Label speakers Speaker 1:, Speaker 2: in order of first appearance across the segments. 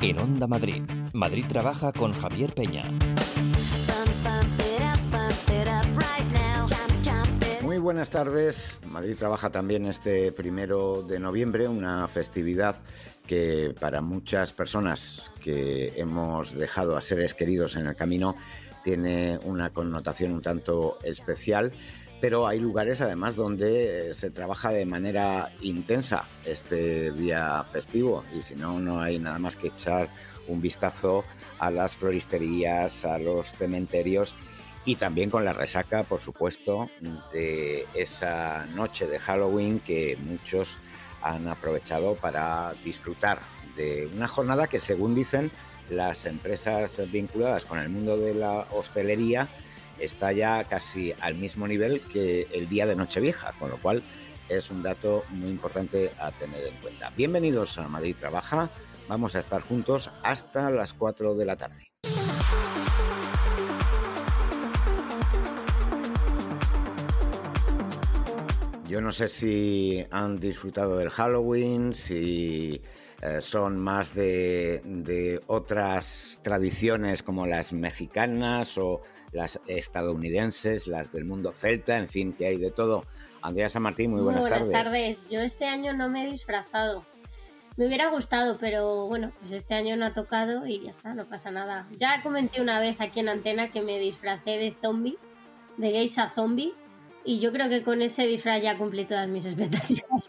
Speaker 1: En Onda Madrid, Madrid trabaja con Javier Peña.
Speaker 2: Muy buenas tardes. Madrid trabaja también este 1 de noviembre, una festividad que para muchas personas que hemos dejado a seres queridos en el camino tiene una connotación un tanto especial, pero hay lugares además donde se trabaja de manera intensa este día festivo y si no, no hay nada más que echar un vistazo a las floristerías, a los cementerios y también con la resaca, por supuesto, de esa noche de Halloween que muchos han aprovechado para disfrutar de una jornada que, según dicen las empresas vinculadas con el mundo de la hostelería, está ya casi al mismo nivel que el día de Nochevieja, con lo cual es un dato muy importante a tener en cuenta. Bienvenidos a Madrid Trabaja. Vamos a estar juntos hasta las 4 de la tarde. Yo no sé si han disfrutado del Halloween, si son más de otras tradiciones como las mexicanas o las estadounidenses, las del mundo celta, en fin, que hay de todo. Andrea San Martín, muy buenas tardes.
Speaker 3: Buenas tardes. Yo este año no me he disfrazado. Me hubiera gustado, pero bueno, pues este año no ha tocado y ya está, no pasa nada. Ya comenté una vez aquí en Antena que me disfracé de zombie, de geisha zombie, y yo creo que con ese disfraz ya cumplí todas mis expectativas.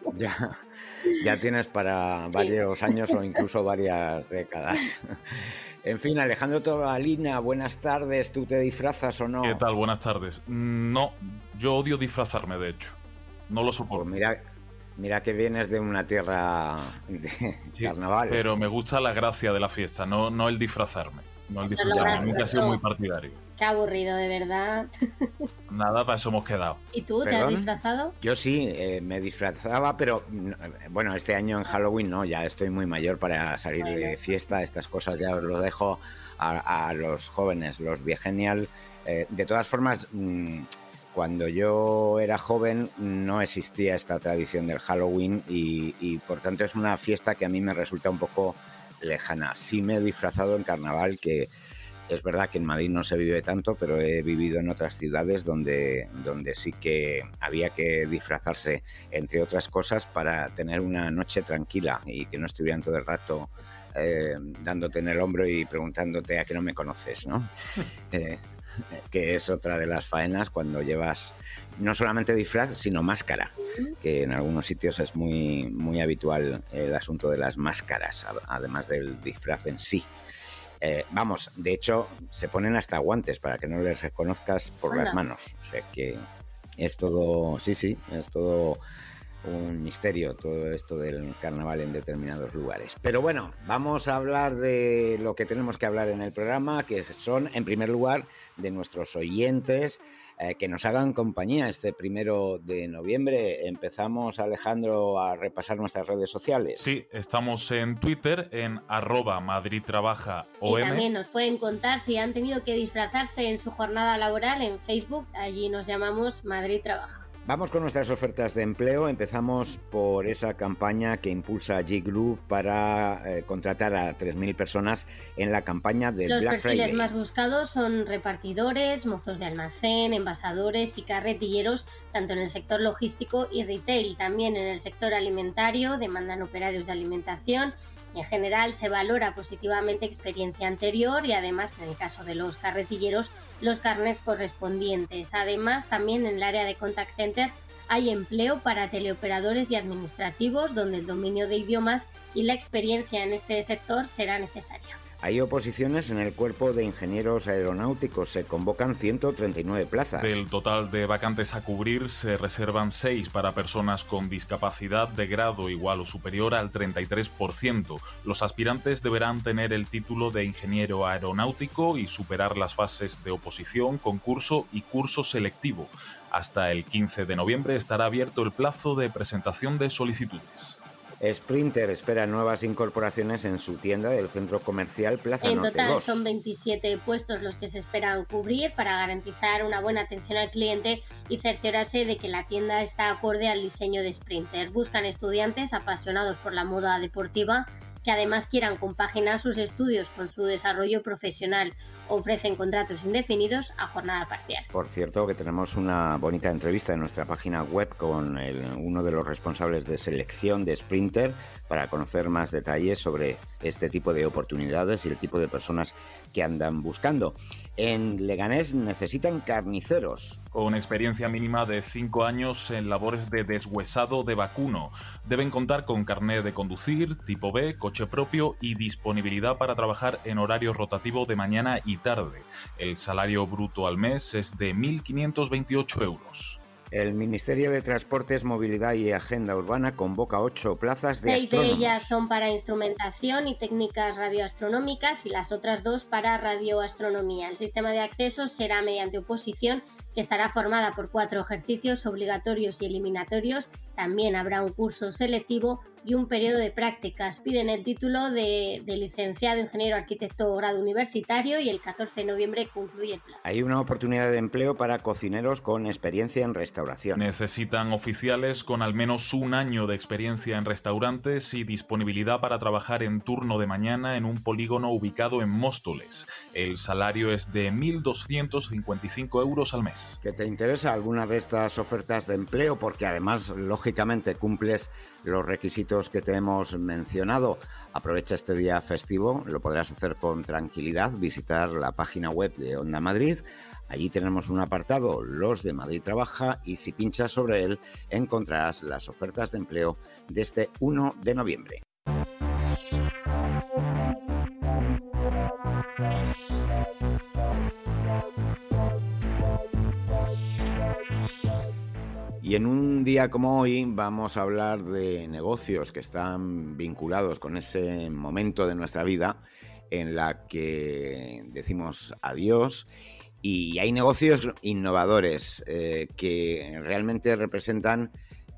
Speaker 2: Ya tienes para varios años o incluso varias décadas. En fin, Alejandro Tobalina, buenas tardes. ¿Tú te disfrazas o no?
Speaker 4: ¿Qué tal? Buenas tardes. No, yo odio disfrazarme, de hecho. No lo soporto.
Speaker 2: Pues mira que vienes de una tierra de carnaval.
Speaker 4: Pero me gusta la gracia de la fiesta, no el disfrazarme. No el disfrazarme. Nunca he sido muy partidario.
Speaker 3: Qué aburrido, de verdad.
Speaker 4: Nada, para eso hemos quedado.
Speaker 3: ¿Y tú? ¿Te has disfrazado?
Speaker 2: Yo sí, me disfrazaba, pero bueno, este año en Halloween no, ya estoy muy mayor para salir de fiesta, estas cosas ya os lo dejo a los jóvenes, los viegenial. De todas formas, cuando yo era joven no existía esta tradición del Halloween y por tanto es una fiesta que a mí me resulta un poco lejana. Sí me he disfrazado en carnaval, que es verdad que en Madrid no se vive tanto, pero he vivido en otras ciudades donde sí que había que disfrazarse, entre otras cosas, para tener una noche tranquila y que no estuvieran todo el rato dándote en el hombro y preguntándote a qué no me conoces, ¿no? Que es otra de las faenas cuando llevas no solamente disfraz, sino máscara, que en algunos sitios es muy, muy habitual el asunto de las máscaras, además del disfraz en sí. Vamos, de hecho, se ponen hasta guantes para que no les reconozcas por las manos. O sea que es todo, sí, es todo un misterio todo esto del carnaval en determinados lugares. Pero bueno, vamos a hablar de lo que tenemos que hablar en el programa, que son, en primer lugar, de nuestros oyentes, que nos hagan compañía este 1 de noviembre. Empezamos, Alejandro, a repasar nuestras redes sociales.
Speaker 4: Sí, estamos en Twitter, en @MadridTrabajaOM.
Speaker 3: Y también nos pueden contar si han tenido que disfrazarse en su jornada laboral en Facebook. Allí nos llamamos Madrid Trabaja.
Speaker 2: Vamos con nuestras ofertas de empleo. Empezamos por esa campaña que impulsa G-Group para contratar a 3.000 personas en la campaña del Black Friday.
Speaker 3: Los perfiles más buscados son repartidores, mozos de almacén, envasadores y carretilleros, tanto en el sector logístico y retail. También en el sector alimentario demandan operarios de alimentación. En general se valora positivamente experiencia anterior y además, en el caso de los carretilleros, los carnets correspondientes. Además, también en el área de contact center hay empleo para teleoperadores y administrativos, donde el dominio de idiomas y la experiencia en este sector será necesaria.
Speaker 2: Hay oposiciones en el cuerpo de ingenieros aeronáuticos. Se convocan 139 plazas.
Speaker 4: Del total de vacantes a cubrir, se reservan 6 para personas con discapacidad de grado igual o superior al 33%. Los aspirantes deberán tener el título de ingeniero aeronáutico y superar las fases de oposición, concurso y curso selectivo. Hasta el 15 de noviembre estará abierto el plazo de presentación de solicitudes.
Speaker 2: Sprinter espera nuevas incorporaciones en su tienda del centro comercial Plaza Norte 2.
Speaker 3: En total son 27 puestos los que se esperan cubrir para garantizar una buena atención al cliente y cerciorarse de que la tienda está acorde al diseño de Sprinter. Buscan estudiantes apasionados por la moda deportiva que además quieran compaginar sus estudios con su desarrollo profesional. Ofrecen contratos indefinidos a jornada parcial.
Speaker 2: Por cierto, que tenemos una bonita entrevista en nuestra página web con uno de los responsables de selección de Sprinter para conocer más detalles sobre este tipo de oportunidades y el tipo de personas que andan buscando. En Leganés necesitan carniceros.
Speaker 4: Con experiencia mínima de 5 años en labores de deshuesado de vacuno. Deben contar con carnet de conducir, tipo B, coche propio y disponibilidad para trabajar en horario rotativo de mañana y tarde. El salario bruto al mes es de 1.528 euros.
Speaker 2: El Ministerio de Transportes, Movilidad y Agenda Urbana convoca 8 plazas de
Speaker 3: 6
Speaker 2: astrónomos.
Speaker 3: de ellas son para instrumentación y técnicas radioastronómicas y las otras 2 para radioastronomía. El sistema de acceso será mediante oposición, que estará formada por 4 ejercicios obligatorios y eliminatorios. También habrá un curso selectivo y un periodo de prácticas. Piden el título de licenciado ingeniero arquitecto grado universitario y el 14 de noviembre concluye el plazo.
Speaker 2: Hay una oportunidad de empleo para cocineros con experiencia en restauración.
Speaker 4: Necesitan oficiales con al menos 1 año de experiencia en restaurantes y disponibilidad para trabajar en turno de mañana en un polígono ubicado en Móstoles. El salario es de 1.255 euros al mes.
Speaker 2: ¿Que te interesa alguna de estas ofertas de empleo? Porque además, lógicamente, cumples los requisitos que te hemos mencionado. Aprovecha este día festivo, lo podrás hacer con tranquilidad, visitar la página web de Onda Madrid. Allí tenemos un apartado, Los de Madrid Trabaja, y si pinchas sobre él encontrarás las ofertas de empleo de este 1 de noviembre. Y en un día como hoy vamos a hablar de negocios que están vinculados con ese momento de nuestra vida en la que decimos adiós, y hay negocios innovadores que realmente representan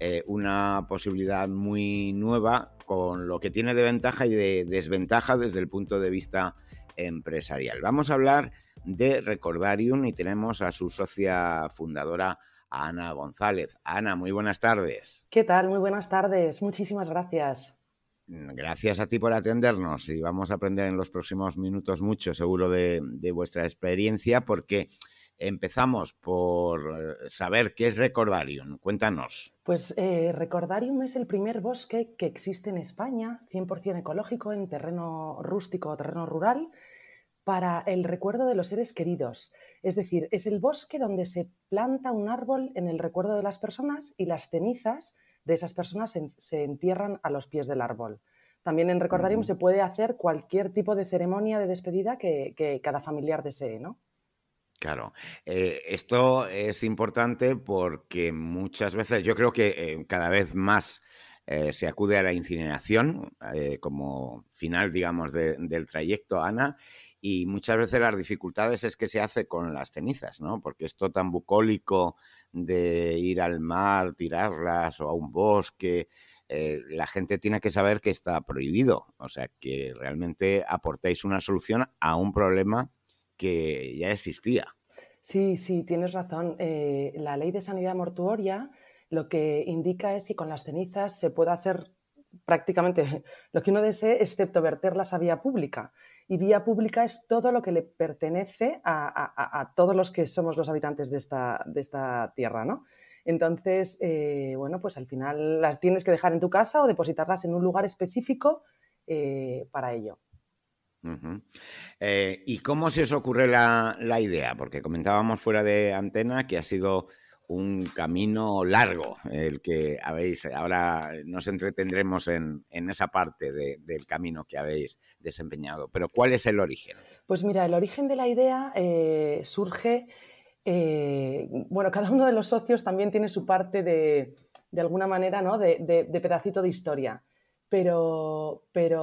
Speaker 2: una posibilidad muy nueva, con lo que tiene de ventaja y de desventaja desde el punto de vista empresarial. Vamos a hablar de Recordarium y tenemos a su socia fundadora, a Ana González. Ana, muy buenas tardes.
Speaker 5: ¿Qué tal? Muy buenas tardes. Muchísimas gracias.
Speaker 2: Gracias a ti por atendernos, y vamos a aprender en los próximos minutos mucho, seguro, de vuestra experiencia, porque empezamos por saber qué es Recordarium. Cuéntanos.
Speaker 5: Pues Recordarium es el primer bosque que existe en España, 100% ecológico, en terreno rústico o terreno rural, para el recuerdo de los seres queridos. Es decir, es el bosque donde se planta un árbol en el recuerdo de las personas y las cenizas de esas personas se entierran a los pies del árbol. También en Recordarium se puede hacer cualquier tipo de ceremonia de despedida que cada familiar desee, ¿no?
Speaker 2: Claro, esto es importante porque muchas veces, yo creo que cada vez más se acude a la incineración como final, digamos, del trayecto, Ana, y muchas veces las dificultades es que se hace con las cenizas, ¿no? Porque esto tan bucólico de ir al mar, tirarlas, o a un bosque, la gente tiene que saber que está prohibido. O sea, que realmente aportáis una solución a un problema que ya existía.
Speaker 5: Sí, tienes razón. La Ley de Sanidad Mortuoria lo que indica es que con las cenizas se puede hacer prácticamente lo que uno desee, excepto verterlas a vía pública. Y vía pública es todo lo que le pertenece a todos los que somos los habitantes de esta tierra, ¿no? Entonces, bueno, pues al final las tienes que dejar en tu casa o depositarlas en un lugar específico para ello.
Speaker 2: Uh-huh. ¿Y cómo se os ocurre la idea? Porque comentábamos fuera de antena que ha sido un camino largo el que habéis. Ahora nos entretendremos en esa parte del camino que habéis desempeñado. Pero ¿cuál es el origen?
Speaker 5: Pues mira, el origen de la idea surge. Bueno, cada uno de los socios también tiene su parte de alguna manera, ¿no? de pedacito de historia. Pero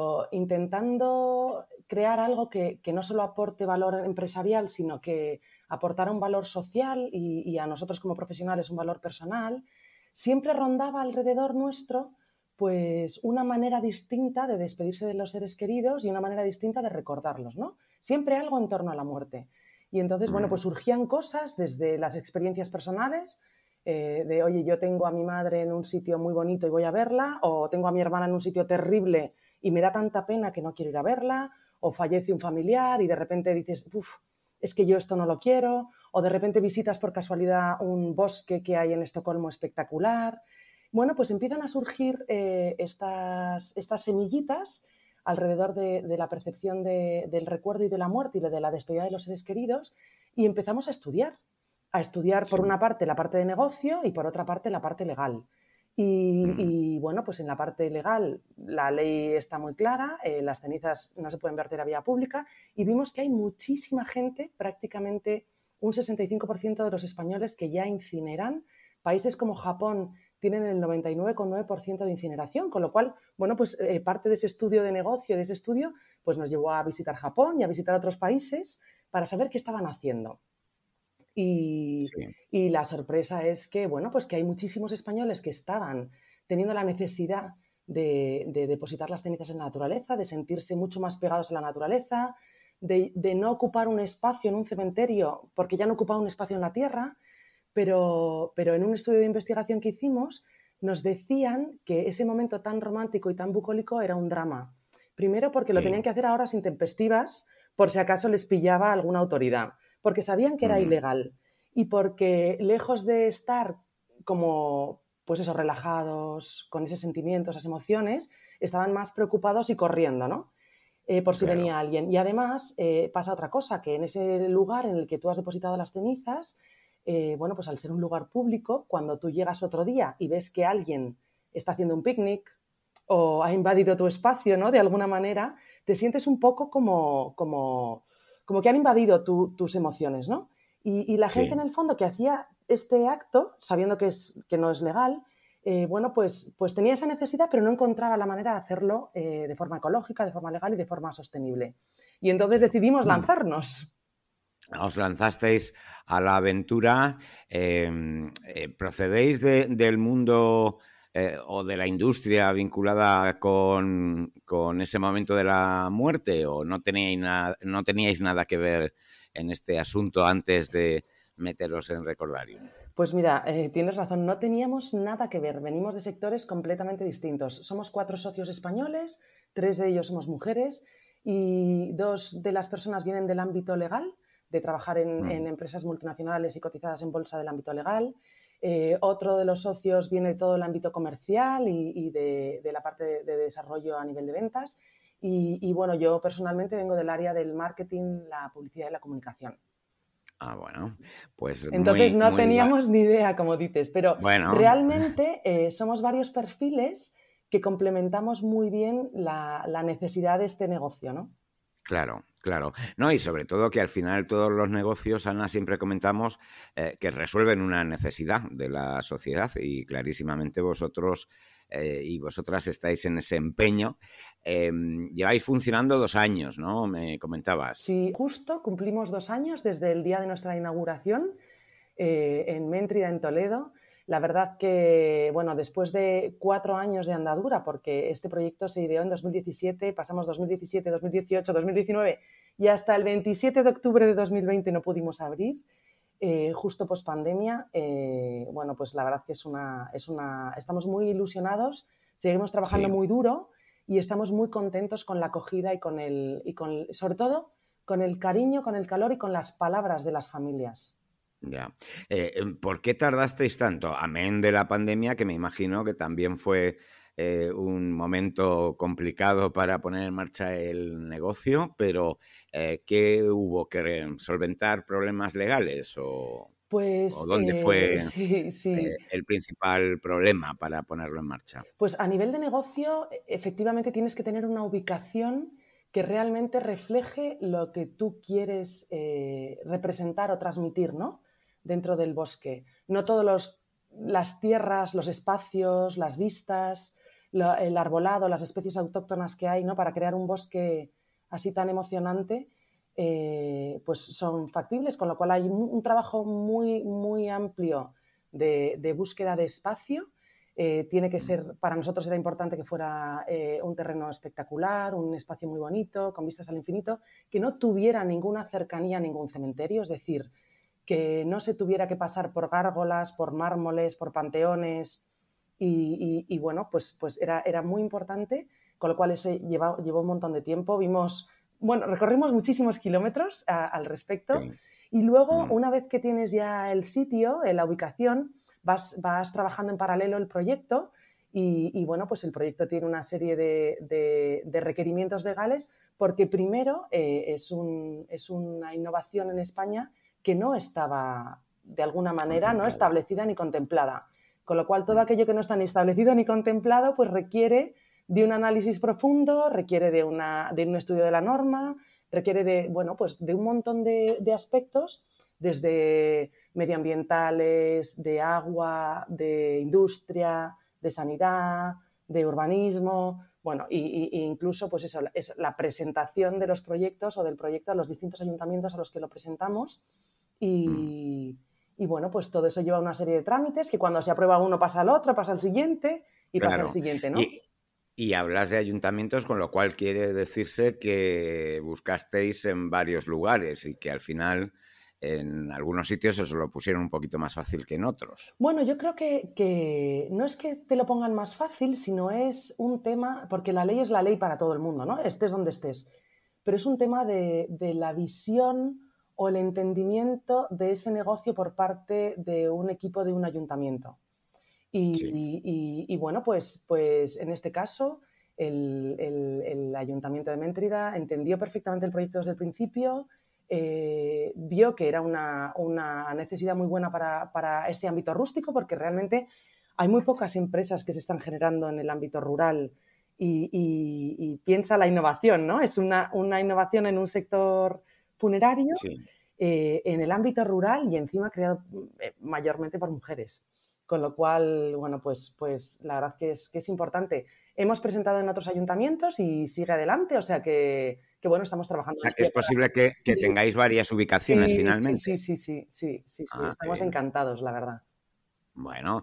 Speaker 5: intentando crear algo que no solo aporte valor empresarial, sino que aportara un valor social y a nosotros como profesionales un valor personal, siempre rondaba alrededor nuestro pues una manera distinta de despedirse de los seres queridos y una manera distinta de recordarlos, ¿no? Siempre algo en torno a la muerte. Y entonces, bueno, pues surgían cosas desde las experiencias personales, de, oye, yo tengo a mi madre en un sitio muy bonito y voy a verla, o tengo a mi hermana en un sitio terrible y me da tanta pena que no quiero ir a verla, o fallece un familiar y de repente dices, uff, es que yo esto no lo quiero, o de repente visitas por casualidad un bosque que hay en Estocolmo espectacular. Bueno, pues empiezan a surgir estas semillitas alrededor de la percepción del recuerdo y de la muerte y de la despedida de los seres queridos, y empezamos a estudiar por una parte la parte de negocio y por otra parte la parte legal. Y bueno, pues en la parte legal la ley está muy clara, las cenizas no se pueden verter a vía pública, y vimos que hay muchísima gente, prácticamente un 65% de los españoles que ya incineran. Países como Japón tienen el 99,9% de incineración, con lo cual, bueno, pues parte de ese estudio de negocio, de ese estudio, pues nos llevó a visitar Japón y a visitar otros países para saber qué estaban haciendo. Y la sorpresa es que, bueno, pues que hay muchísimos españoles que estaban teniendo la necesidad de depositar las cenizas en la naturaleza, de sentirse mucho más pegados a la naturaleza, de no ocupar un espacio en un cementerio porque ya no ocupaba un espacio en la tierra, pero en un estudio de investigación que hicimos nos decían que ese momento tan romántico y tan bucólico era un drama. Primero porque lo tenían que hacer a horas intempestivas por si acaso les pillaba alguna autoridad, porque sabían que era ilegal y porque lejos de estar como, pues eso, relajados, con ese sentimiento, esas emociones, estaban más preocupados y corriendo, ¿no? Por si venía alguien. Y además pasa otra cosa, que en ese lugar en el que tú has depositado las cenizas, bueno, pues al ser un lugar público, cuando tú llegas otro día y ves que alguien está haciendo un picnic o ha invadido tu espacio, ¿no? De alguna manera, te sientes un poco como que han invadido tus emociones, ¿no? Y la gente en el fondo que hacía este acto, sabiendo que no es legal, bueno, pues tenía esa necesidad, pero no encontraba la manera de hacerlo de forma ecológica, de forma legal y de forma sostenible. Y entonces decidimos lanzarnos.
Speaker 2: Os lanzasteis a la aventura. ¿Procedéis del mundo o de la industria vinculada con ese momento de la muerte, o no teníais nada que ver en este asunto antes de meteros en Recordarium?
Speaker 5: Pues mira, tienes razón, no teníamos nada que ver, venimos de sectores completamente distintos. Somos 4 socios españoles, 3 de ellos somos mujeres y 2 de las personas vienen del ámbito legal, de trabajar en empresas multinacionales y cotizadas en bolsa del ámbito legal. Otro de los socios viene de todo el ámbito comercial y de la parte de desarrollo a nivel de ventas. Y bueno, yo personalmente vengo del área del marketing, la publicidad y la comunicación.
Speaker 2: Ah, bueno, pues
Speaker 5: entonces no teníamos ni idea, como dices, pero realmente somos varios perfiles que complementamos muy bien la necesidad de este negocio, ¿no?
Speaker 2: Claro. No, y sobre todo que al final todos los negocios, Ana, siempre comentamos que resuelven una necesidad de la sociedad, y clarísimamente vosotros y vosotras estáis en ese empeño. Lleváis funcionando 2 años, ¿no? Me comentabas.
Speaker 5: Sí, justo cumplimos 2 años desde el día de nuestra inauguración en Méntrida, en Toledo. La verdad que, bueno, después de 4 años de andadura, porque este proyecto se ideó en 2017, pasamos 2017, 2018, 2019 y hasta el 27 de octubre de 2020 no pudimos abrir, justo post pandemia. Bueno, pues la verdad que estamos muy ilusionados, seguimos trabajando muy duro y estamos muy contentos con la acogida y sobre todo con el cariño, con el calor y con las palabras de las familias.
Speaker 2: Ya. ¿Por qué tardasteis tanto? Amén de la pandemia, que me imagino que también fue un momento complicado para poner en marcha el negocio, pero ¿qué hubo que solventar problemas legales o dónde fue el principal problema para ponerlo en marcha?
Speaker 5: Pues a nivel de negocio, efectivamente tienes que tener una ubicación que realmente refleje lo que tú quieres representar o transmitir, ¿no? Dentro del bosque. No todas las tierras, los espacios, las vistas, el arbolado, las especies autóctonas que hay, ¿no? Para crear un bosque así tan emocionante, pues son factibles, con lo cual hay un trabajo muy, muy amplio de búsqueda de espacio. Tiene que ser, para nosotros era importante que fuera un terreno espectacular, un espacio muy bonito, con vistas al infinito, que no tuviera ninguna cercanía a ningún cementerio, es decir, que no se tuviera que pasar por gárgolas, por mármoles, por panteones y bueno, pues era muy importante con lo cual ese llevó un montón de tiempo. Recorrimos muchísimos kilómetros al respecto.
Speaker 2: Sí.
Speaker 5: Y luego, una vez que tienes ya el sitio, la ubicación, vas trabajando en paralelo el proyecto y bueno, pues el proyecto tiene una serie de requerimientos legales porque primero es una innovación en España que no estaba de alguna manera no establecida ni contemplada. Con lo cual, todo aquello que no está ni establecido ni contemplado, pues requiere de un análisis profundo, requiere de un estudio de la norma, requiere de un montón de aspectos, desde medioambientales, de agua, de industria, de sanidad, de urbanismo, e incluso pues eso, es la presentación de los proyectos o del proyecto a los distintos ayuntamientos a los que lo presentamos y bueno, pues todo eso lleva una serie de trámites que cuando se aprueba uno pasa al otro, pasa al siguiente y pasa al siguiente, ¿no?
Speaker 2: Y hablas de ayuntamientos, con lo cual quiere decirse que buscasteis en varios lugares y que al final en algunos sitios os lo pusieron un poquito más fácil que en otros.
Speaker 5: Bueno, yo creo que no es que te lo pongan más fácil, sino es un tema, porque la ley es la ley para todo el mundo, ¿no? Estés donde estés, pero es un tema de la visión o el entendimiento de ese negocio por parte de un equipo de un ayuntamiento. Y bueno, pues en este caso el Ayuntamiento de Méntrida entendió perfectamente el proyecto desde el principio, vio que era una necesidad muy buena para ese ámbito rústico, porque realmente hay muy pocas empresas que se están generando en el ámbito rural y piensa la innovación, ¿no? Es una innovación en un sector funerario, en el ámbito rural y encima creado mayormente por mujeres. Con lo cual, bueno, pues la verdad que es importante. Hemos presentado en otros ayuntamientos y sigue adelante, o sea que bueno, estamos trabajando.
Speaker 2: O sea, que es posible que tengáis varias ubicaciones finalmente.
Speaker 5: Sí, estamos encantados, la verdad.
Speaker 2: Bueno,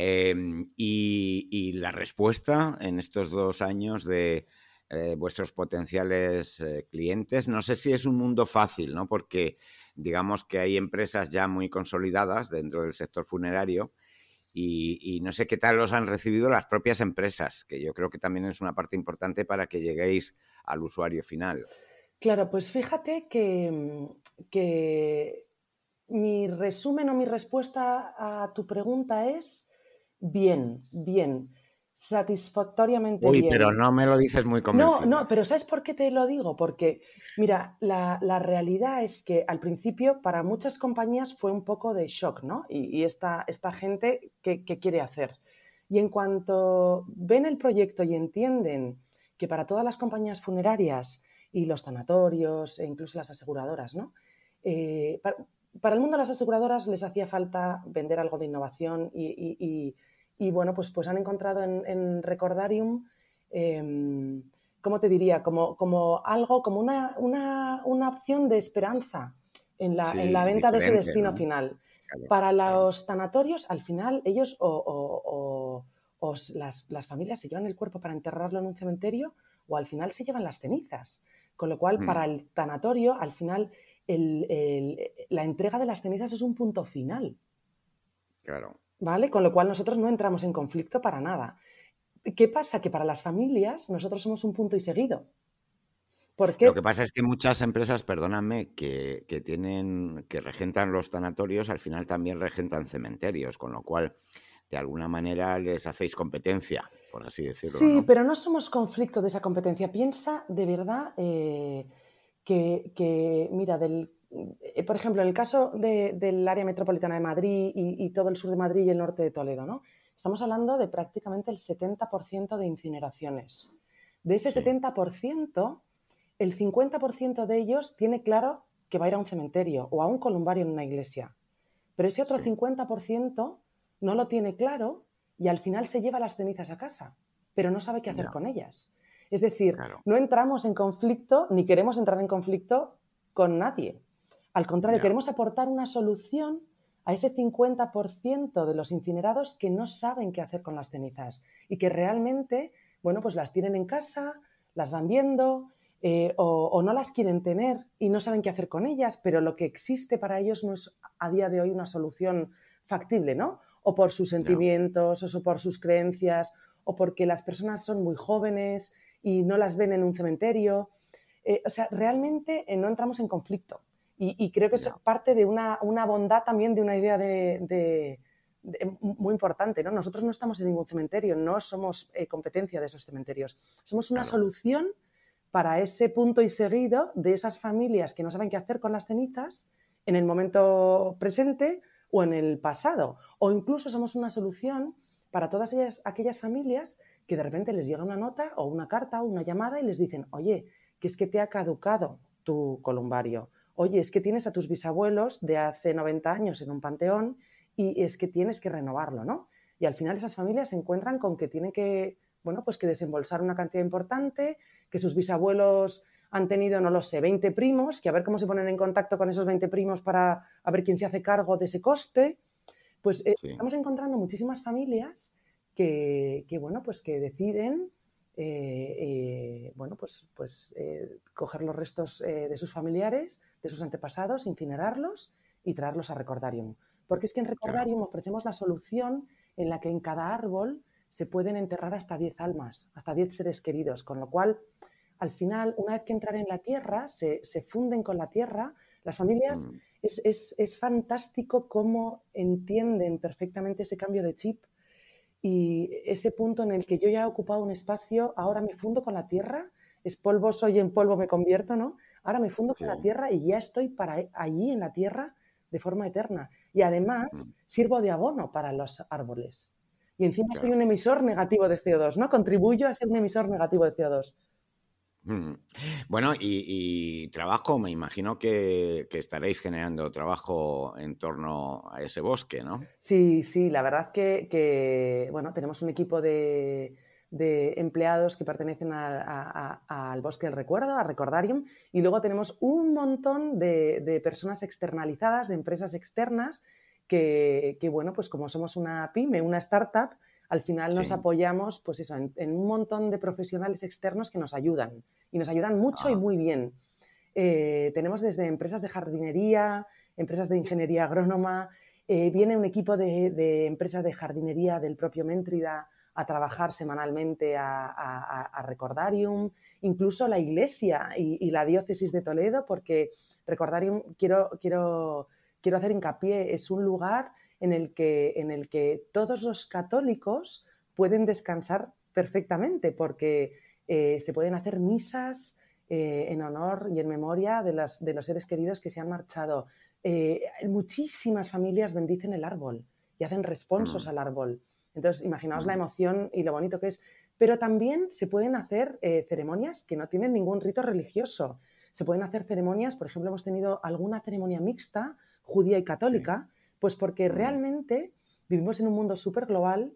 Speaker 2: y la respuesta en estos 2 años de vuestros potenciales clientes, no sé si es un mundo fácil, ¿no? Porque digamos que hay empresas ya muy consolidadas dentro del sector funerario y no sé qué tal los han recibido las propias empresas, que yo creo que también es una parte importante para que lleguéis al usuario final.
Speaker 5: Claro, pues fíjate que mi resumen o mi respuesta a tu pregunta es bien, satisfactoriamente bien.
Speaker 2: Pero no me lo dices muy convencido.
Speaker 5: No, pero ¿sabes por qué te lo digo? Porque, mira, la realidad es que al principio para muchas compañías fue un poco de shock, ¿no? Y esta gente, ¿qué quiere hacer? Y en cuanto ven el proyecto y entienden que para todas las compañías funerarias y los tanatorios e incluso las aseguradoras, ¿no? Para el mundo de las aseguradoras les hacía falta vender algo de innovación y bueno, pues han encontrado en Recordarium, ¿cómo te diría? Como algo, como una opción de esperanza en la venta de ese destino, ¿no? Final. Claro, para los tanatorios, al final, ellos las familias se llevan el cuerpo para enterrarlo en un cementerio o al final se llevan las cenizas. Con lo cual, para el tanatorio, al final, la entrega de las cenizas es un punto final.
Speaker 2: Claro.
Speaker 5: ¿Vale? Con lo cual nosotros no entramos en conflicto para nada. ¿Qué pasa? Que para las familias nosotros somos un punto y seguido. ¿Por qué?
Speaker 2: Lo que pasa es que muchas empresas, perdóname, que regentan los tanatorios, al final también regentan cementerios, con lo cual de alguna manera les hacéis competencia, por así decirlo.
Speaker 5: Sí,
Speaker 2: ¿no?
Speaker 5: pero no somos conflicto de esa competencia. Piensa de verdad que mira, por ejemplo, en el caso del área metropolitana de Madrid y todo el sur de Madrid y el norte de Toledo, ¿no? Estamos hablando de prácticamente el 70% de incineraciones. De ese 70%, el 50% de ellos tiene claro que va a ir a un cementerio o a un columbario en una iglesia. Pero ese otro 50% no lo tiene claro y al final se lleva las cenizas a casa, pero no sabe qué hacer con ellas. Es decir, no entramos en conflicto ni queremos entrar en conflicto con nadie. Al contrario, queremos aportar una solución a ese 50% de los incinerados que no saben qué hacer con las cenizas y que realmente, bueno, pues las tienen en casa, las van viendo o no las quieren tener y no saben qué hacer con ellas, pero lo que existe para ellos no es a día de hoy una solución factible, ¿no? O por sus sentimientos, o por sus creencias, o porque las personas son muy jóvenes y no las ven en un cementerio. O sea, realmente no entramos en conflicto. Y creo que es parte de una bondad también, de una idea muy importante, ¿no? Nosotros no estamos en ningún cementerio, no somos competencia de esos cementerios. Somos una solución para ese punto y seguido de esas familias que no saben qué hacer con las cenizas en el momento presente o en el pasado. O incluso somos una solución para todas aquellas familias que de repente les llega una nota o una carta o una llamada y les dicen, oye, que es que te ha caducado tu columbario. Oye, es que tienes a tus bisabuelos de hace 90 años en un panteón y es que tienes que renovarlo, ¿no? Y al final esas familias se encuentran con que tienen que, bueno, pues que desembolsar una cantidad importante, que sus bisabuelos han tenido, no lo sé, 20 primos, que a ver cómo se ponen en contacto con esos 20 primos para a ver quién se hace cargo de ese coste. Pues estamos encontrando muchísimas familias que bueno, pues que deciden coger los restos de sus familiares, de sus antepasados, incinerarlos y traerlos a Recordarium. Porque es que en Recordarium ofrecemos la solución en la que en cada árbol se pueden enterrar hasta 10 almas, hasta 10 seres queridos, con lo cual, al final, una vez que entran en la tierra, se funden con la tierra. Las familias, es fantástico cómo entienden perfectamente ese cambio de chip y ese punto en el que yo ya he ocupado un espacio, ahora me fundo con la tierra, es polvo soy, en polvo me convierto, ¿no? Ahora me fundo con la tierra y ya estoy allí en la tierra de forma eterna. Y además sirvo de abono para los árboles. Y encima soy un emisor negativo de CO2, ¿no? Contribuyo a ser un emisor negativo de CO2.
Speaker 2: Bueno, y trabajo, me imagino que estaréis generando trabajo en torno a ese bosque, ¿no?
Speaker 5: Sí, la verdad que bueno, tenemos un equipo de empleados que pertenecen al Bosque del Recuerdo, a Recordarium, y luego tenemos un montón de personas externalizadas, de empresas externas, que bueno, pues como somos una pyme, una startup, al final nos apoyamos pues eso, en un montón de profesionales externos que nos ayudan, y nos ayudan mucho y muy bien. Tenemos desde empresas de jardinería, empresas de ingeniería agrónoma, viene un equipo de empresas de jardinería del propio Méntrida a trabajar semanalmente a Recordarium, incluso la Iglesia y la Diócesis de Toledo, porque Recordarium, quiero hacer hincapié, es un lugar en el que todos los católicos pueden descansar perfectamente, porque se pueden hacer misas en honor y en memoria de los seres queridos que se han marchado. Muchísimas familias bendicen el árbol y hacen responsos al árbol. Entonces, imaginaos la emoción y lo bonito que es. Pero también se pueden hacer ceremonias que no tienen ningún rito religioso. Se pueden hacer ceremonias, por ejemplo, hemos tenido alguna ceremonia mixta, judía y católica, pues porque realmente vivimos en un mundo súper global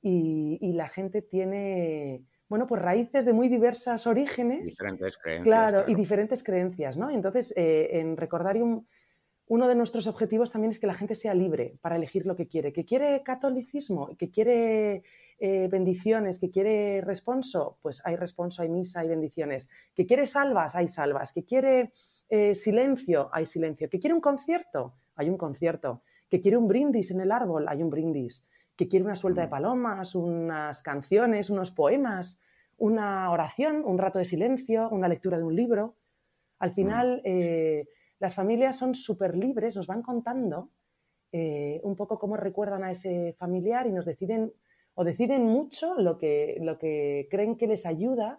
Speaker 5: y la gente tiene, bueno, pues raíces de muy diversos orígenes.
Speaker 2: Diferentes creencias.
Speaker 5: Claro, y diferentes creencias, ¿no? Entonces, en Recordarium, uno de nuestros objetivos también es que la gente sea libre para elegir lo que quiere catolicismo, que quiere bendiciones, que quiere responso, pues hay responso, hay misa, hay bendiciones, que quiere salvas, hay salvas, que quiere silencio, hay silencio, que quiere un concierto, hay un concierto, que quiere un brindis en el árbol, hay un brindis, que quiere una suelta de palomas, unas canciones, unos poemas, una oración, un rato de silencio, una lectura de un libro. Al final, las familias son súper libres, nos van contando un poco cómo recuerdan a ese familiar y nos deciden mucho lo que creen que les ayuda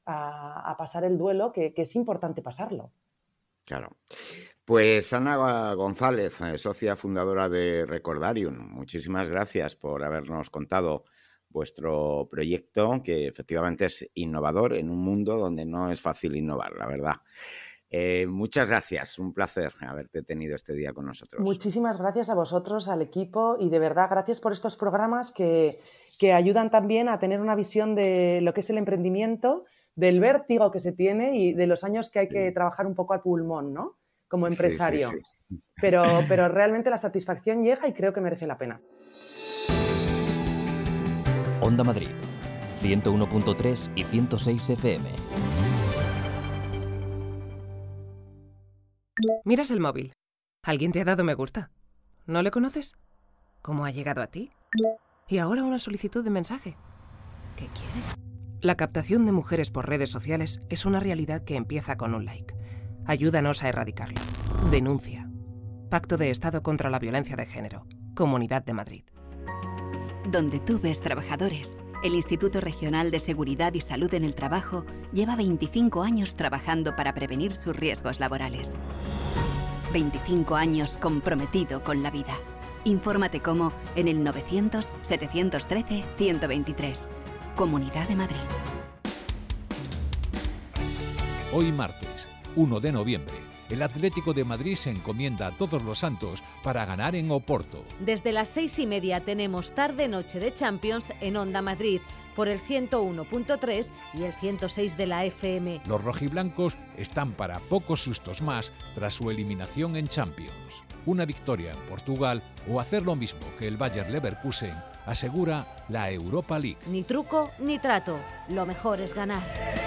Speaker 5: a pasar el duelo, que es importante pasarlo.
Speaker 2: Claro. Pues Ana González, socia fundadora de Recordarium, muchísimas gracias por habernos contado vuestro proyecto, que efectivamente es innovador en un mundo donde no es fácil innovar, la verdad. Muchas gracias, un placer haberte tenido este día con nosotros.
Speaker 5: Muchísimas gracias a vosotros, al equipo, y de verdad gracias por estos programas que ayudan también a tener una visión de lo que es el emprendimiento, del vértigo que se tiene y de los años que hay que trabajar un poco al pulmón, ¿no? Como empresario. Sí. Pero realmente la satisfacción llega y creo que merece la pena.
Speaker 1: Onda Madrid, 101.3 y 106 FM.
Speaker 6: Miras el móvil. Alguien te ha dado me gusta. ¿No le conoces? ¿Cómo ha llegado a ti? Y ahora una solicitud de mensaje. ¿Qué quiere? La captación de mujeres por redes sociales es una realidad que empieza con un like. Ayúdanos a erradicarla. Denuncia. Pacto de Estado contra la Violencia de Género. Comunidad de Madrid.
Speaker 7: Donde tú ves trabajadores, el Instituto Regional de Seguridad y Salud en el Trabajo lleva 25 años trabajando para prevenir sus riesgos laborales. 25 años comprometido con la vida. Infórmate cómo en el 900-713-123. Comunidad de Madrid.
Speaker 8: Hoy martes, 1 de noviembre, el Atlético de Madrid se encomienda a Todos los Santos para ganar en Oporto.
Speaker 9: Desde las 6:30 tenemos tarde-noche de Champions en Onda Madrid, por el 101.3 y el 106 de la FM.
Speaker 8: Los rojiblancos están para pocos sustos más tras su eliminación en Champions. Una victoria en Portugal o hacer lo mismo que el Bayer Leverkusen asegura la Europa League.
Speaker 9: Ni truco ni trato, lo mejor es ganar.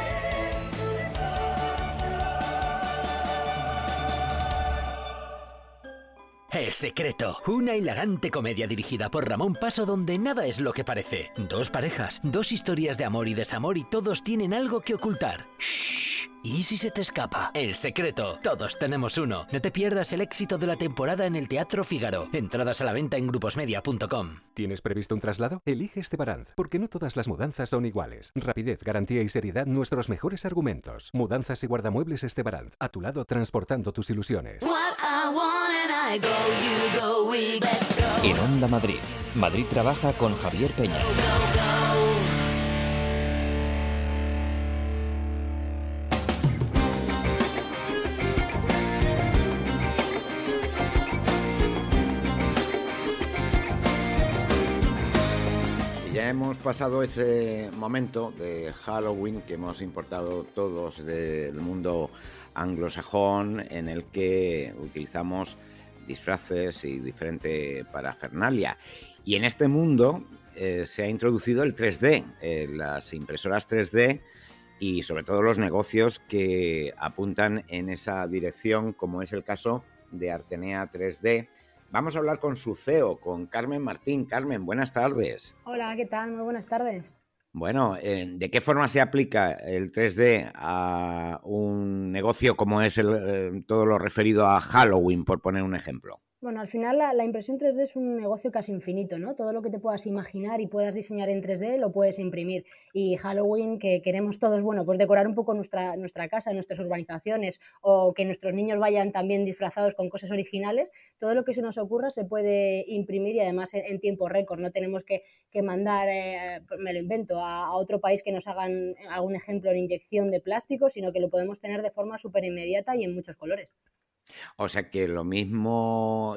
Speaker 10: El Secreto, una hilarante comedia dirigida por Ramón Paso donde nada es lo que parece. Dos parejas, dos historias de amor y desamor y todos tienen algo que ocultar. ¡Shh! ¿Y si se te escapa? El Secreto, todos tenemos uno. No te pierdas el éxito de la temporada en el Teatro Fígaro. Entradas a la venta en gruposmedia.com.
Speaker 11: ¿Tienes previsto un traslado? Elige Estebaranz, porque no todas las mudanzas son iguales. Rapidez, garantía y seriedad, nuestros mejores argumentos. Mudanzas y guardamuebles Estebaranz, a tu lado transportando tus ilusiones.
Speaker 1: En Onda Madrid, Madrid trabaja con Javier Peña.
Speaker 2: Ya hemos pasado ese momento de Halloween que hemos importado todos del mundo anglosajón, en el que utilizamos disfraces y diferente parafernalia. Y en este mundo se ha introducido el 3D, las impresoras 3D y sobre todo los negocios que apuntan en esa dirección, como es el caso de Artenea 3D. Vamos a hablar con su CEO, con Carmen Martín. Carmen, buenas tardes.
Speaker 12: Hola, ¿qué tal? Muy buenas tardes.
Speaker 2: Bueno, ¿de qué forma se aplica el 3D a un negocio como es todo lo referido a Halloween, por poner un ejemplo?
Speaker 12: Bueno, al final la impresión 3D es un negocio casi infinito, ¿no? Todo lo que te puedas imaginar y puedas diseñar en 3D lo puedes imprimir. Y Halloween, que queremos todos, bueno, pues decorar un poco nuestra casa, nuestras urbanizaciones, o que nuestros niños vayan también disfrazados con cosas originales, todo lo que se nos ocurra se puede imprimir y además en tiempo récord. No tenemos que mandar, me lo invento, a otro país que nos hagan algún ejemplo en inyección de plástico, sino que lo podemos tener de forma súper inmediata y en muchos colores.
Speaker 2: O sea que lo mismo,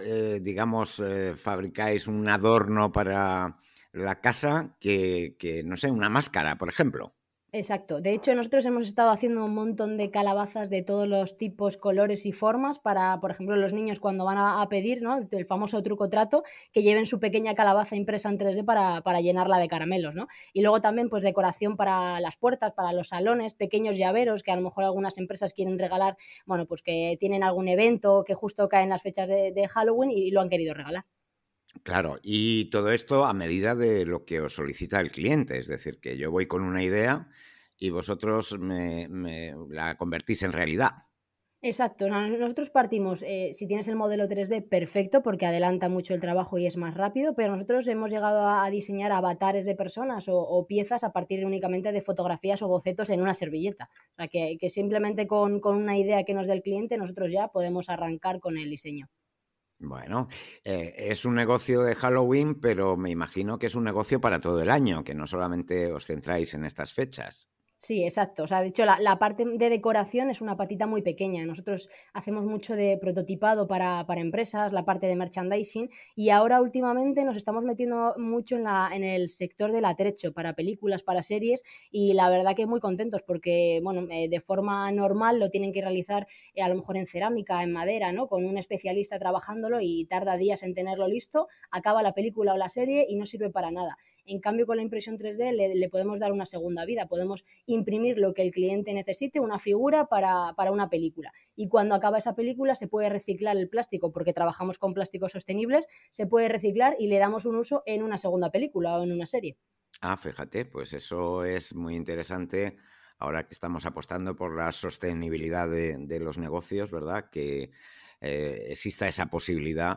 Speaker 2: fabricáis un adorno para la casa que, no sé, una máscara, por ejemplo.
Speaker 12: Exacto. De hecho, nosotros hemos estado haciendo un montón de calabazas de todos los tipos, colores y formas para, por ejemplo, los niños cuando van a pedir, ¿no?, el famoso truco-trato, que lleven su pequeña calabaza impresa en 3D para llenarla de caramelos, ¿no? Y luego también, pues, decoración para las puertas, para los salones, pequeños llaveros que a lo mejor algunas empresas quieren regalar, bueno, pues que tienen algún evento que justo cae en las fechas de Halloween y lo han querido regalar.
Speaker 2: Claro, y todo esto a medida de lo que os solicita el cliente, es decir, que yo voy con una idea y vosotros me la convertís en realidad.
Speaker 12: Exacto, nosotros partimos, si tienes el modelo 3D, perfecto, porque adelanta mucho el trabajo y es más rápido, pero nosotros hemos llegado a diseñar avatares de personas o piezas a partir únicamente de fotografías o bocetos en una servilleta. O sea, que simplemente con una idea que nos dé el cliente, nosotros ya podemos arrancar con el diseño.
Speaker 2: Bueno, es un negocio de Halloween, pero me imagino que es un negocio para todo el año, que no solamente os centráis en estas fechas.
Speaker 12: Sí, exacto. O sea, de hecho, la parte de decoración es una patita muy pequeña. Nosotros hacemos mucho de prototipado para empresas, la parte de merchandising, y ahora últimamente nos estamos metiendo mucho en el sector del atrecho para películas, para series, y la verdad que muy contentos porque, bueno, de forma normal lo tienen que realizar a lo mejor en cerámica, en madera, ¿no?, con un especialista trabajándolo y tarda días en tenerlo listo, acaba la película o la serie y no sirve para nada. En cambio, con la impresión 3D le podemos dar una segunda vida, podemos imprimir lo que el cliente necesite, una figura para una película. Y cuando acaba esa película se puede reciclar el plástico, porque trabajamos con plásticos sostenibles, se puede reciclar y le damos un uso en una segunda película o en una serie.
Speaker 2: Ah, fíjate, pues eso es muy interesante ahora que estamos apostando por la sostenibilidad de los negocios, ¿verdad? Que exista esa posibilidad,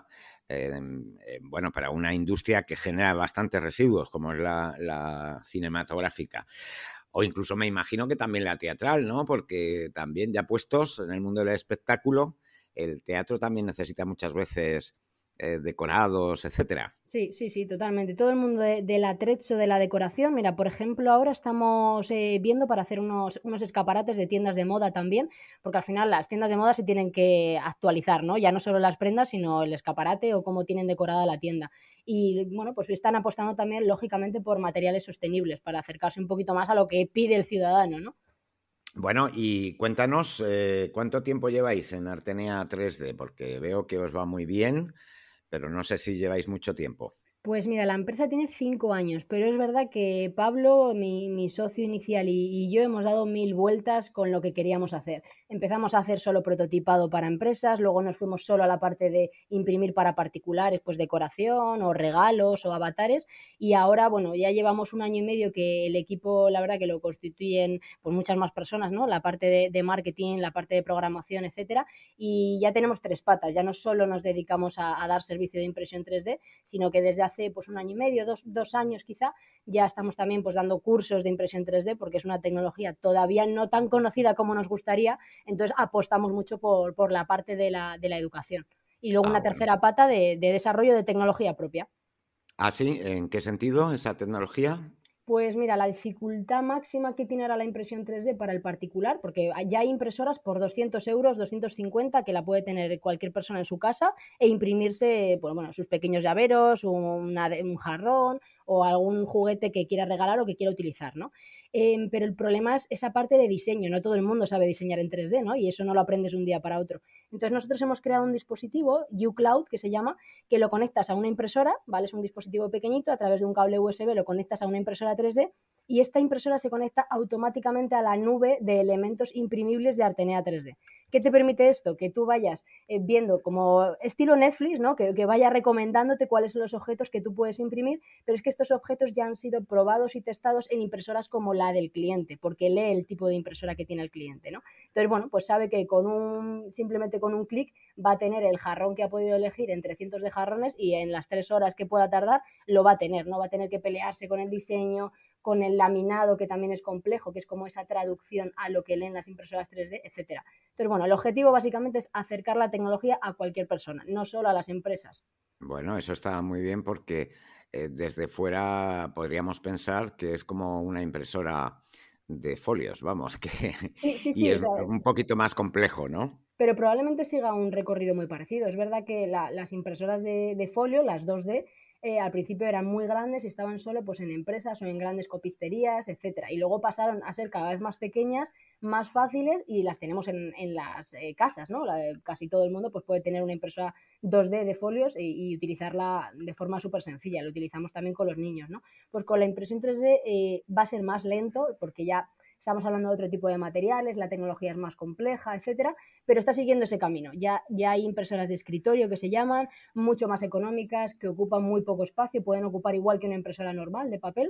Speaker 2: bueno, para una industria que genera bastantes residuos, como es la cinematográfica. O incluso me imagino que también la teatral, ¿no? Porque también ya puestos en el mundo del espectáculo, el teatro también necesita muchas veces decorados, etcétera.
Speaker 12: Sí, sí, sí, totalmente. Todo el mundo del atrecho de la decoración. Mira, por ejemplo, ahora estamos viendo para hacer unos escaparates de tiendas de moda también, porque al final las tiendas de moda se tienen que actualizar, ¿no? Ya no solo las prendas, sino el escaparate o cómo tienen decorada la tienda. Y bueno, pues están apostando también, lógicamente, por materiales sostenibles para acercarse un poquito más a lo que pide el ciudadano, ¿no?
Speaker 2: Bueno, y cuéntanos, ¿cuánto tiempo lleváis en Artenea 3D? Porque veo que os va muy bien, pero no sé si lleváis mucho tiempo.
Speaker 12: Pues mira, la empresa tiene 5 años, pero es verdad que Pablo, mi socio inicial y yo hemos dado 1000 vueltas con lo que queríamos hacer. Empezamos a hacer solo prototipado para empresas, luego nos fuimos solo a la parte de imprimir para particulares, pues decoración o regalos o avatares, y ahora, bueno, ya llevamos 1 año y medio que el equipo, la verdad que lo constituyen pues muchas más personas, ¿no? La parte de marketing, la parte de programación, etcétera, y ya tenemos 3 patas, ya no solo nos dedicamos a dar servicio de impresión 3D, sino que desde hace pues 1 año y medio, dos años quizá, ya estamos también pues dando cursos de impresión 3D porque es una tecnología todavía no tan conocida como nos gustaría, entonces apostamos mucho por la parte de la educación. Y luego una
Speaker 2: Bueno.
Speaker 12: tercera pata de desarrollo de tecnología propia.
Speaker 2: ¿Ah, sí? ¿En qué sentido esa tecnología?
Speaker 12: Pues mira, la dificultad máxima que tiene ahora la impresión 3D para el particular, porque ya hay impresoras por 200 euros, 250, que la puede tener cualquier persona en su casa e imprimirse pues, bueno, sus pequeños llaveros, un jarrón o algún juguete que quiera regalar o que quiera utilizar, ¿no? Pero el problema es esa parte de diseño, no todo el mundo sabe diseñar en 3D, ¿no? Y eso no lo aprendes de un día para otro. Entonces nosotros hemos creado un dispositivo, uCloud, que se llama, que lo conectas a una impresora, ¿vale? Es un dispositivo pequeñito, a través de un cable USB lo conectas a una impresora 3D y esta impresora se conecta automáticamente a la nube de elementos imprimibles de Artenea 3D. ¿Qué te permite esto? Que tú vayas viendo como estilo Netflix, ¿no? Que vaya recomendándote cuáles son los objetos que tú puedes imprimir, pero es que estos objetos ya han sido probados y testados en impresoras como la del cliente, porque lee el tipo de impresora que tiene el cliente, ¿no? Entonces, bueno, pues sabe que simplemente con un clic va a tener el jarrón que ha podido elegir entre cientos de jarrones y en las 3 horas que pueda tardar lo va a tener, no va a tener que pelearse con el diseño, con el laminado, que también es complejo, que es como esa traducción a lo que leen las impresoras 3D, etcétera. Entonces, bueno, el objetivo básicamente es acercar la tecnología a cualquier persona, no solo a las empresas.
Speaker 2: Bueno, eso está muy bien porque desde fuera podríamos pensar que es como una impresora de folios, vamos, que
Speaker 12: Sí, sí,
Speaker 2: y
Speaker 12: sí, o
Speaker 2: es
Speaker 12: sea,
Speaker 2: un poquito más complejo, ¿no?
Speaker 12: pero probablemente siga un recorrido muy parecido. Es verdad que las impresoras de folio, las 2D, al principio eran muy grandes y estaban solo pues, en empresas o en grandes copisterías, etcétera. Y luego pasaron a ser cada vez más pequeñas, más fáciles y las tenemos en las casas, ¿no? Casi todo el mundo pues, puede tener una impresora 2D de folios y utilizarla de forma súper sencilla. Lo utilizamos también con los niños, ¿no? Pues con la impresión 3D va a ser más lento porque ya estamos hablando de otro tipo de materiales, la tecnología es más compleja, etcétera, pero está siguiendo ese camino. Ya hay impresoras de escritorio que se llaman, mucho más económicas, que ocupan muy poco espacio, pueden ocupar igual que una impresora normal de papel.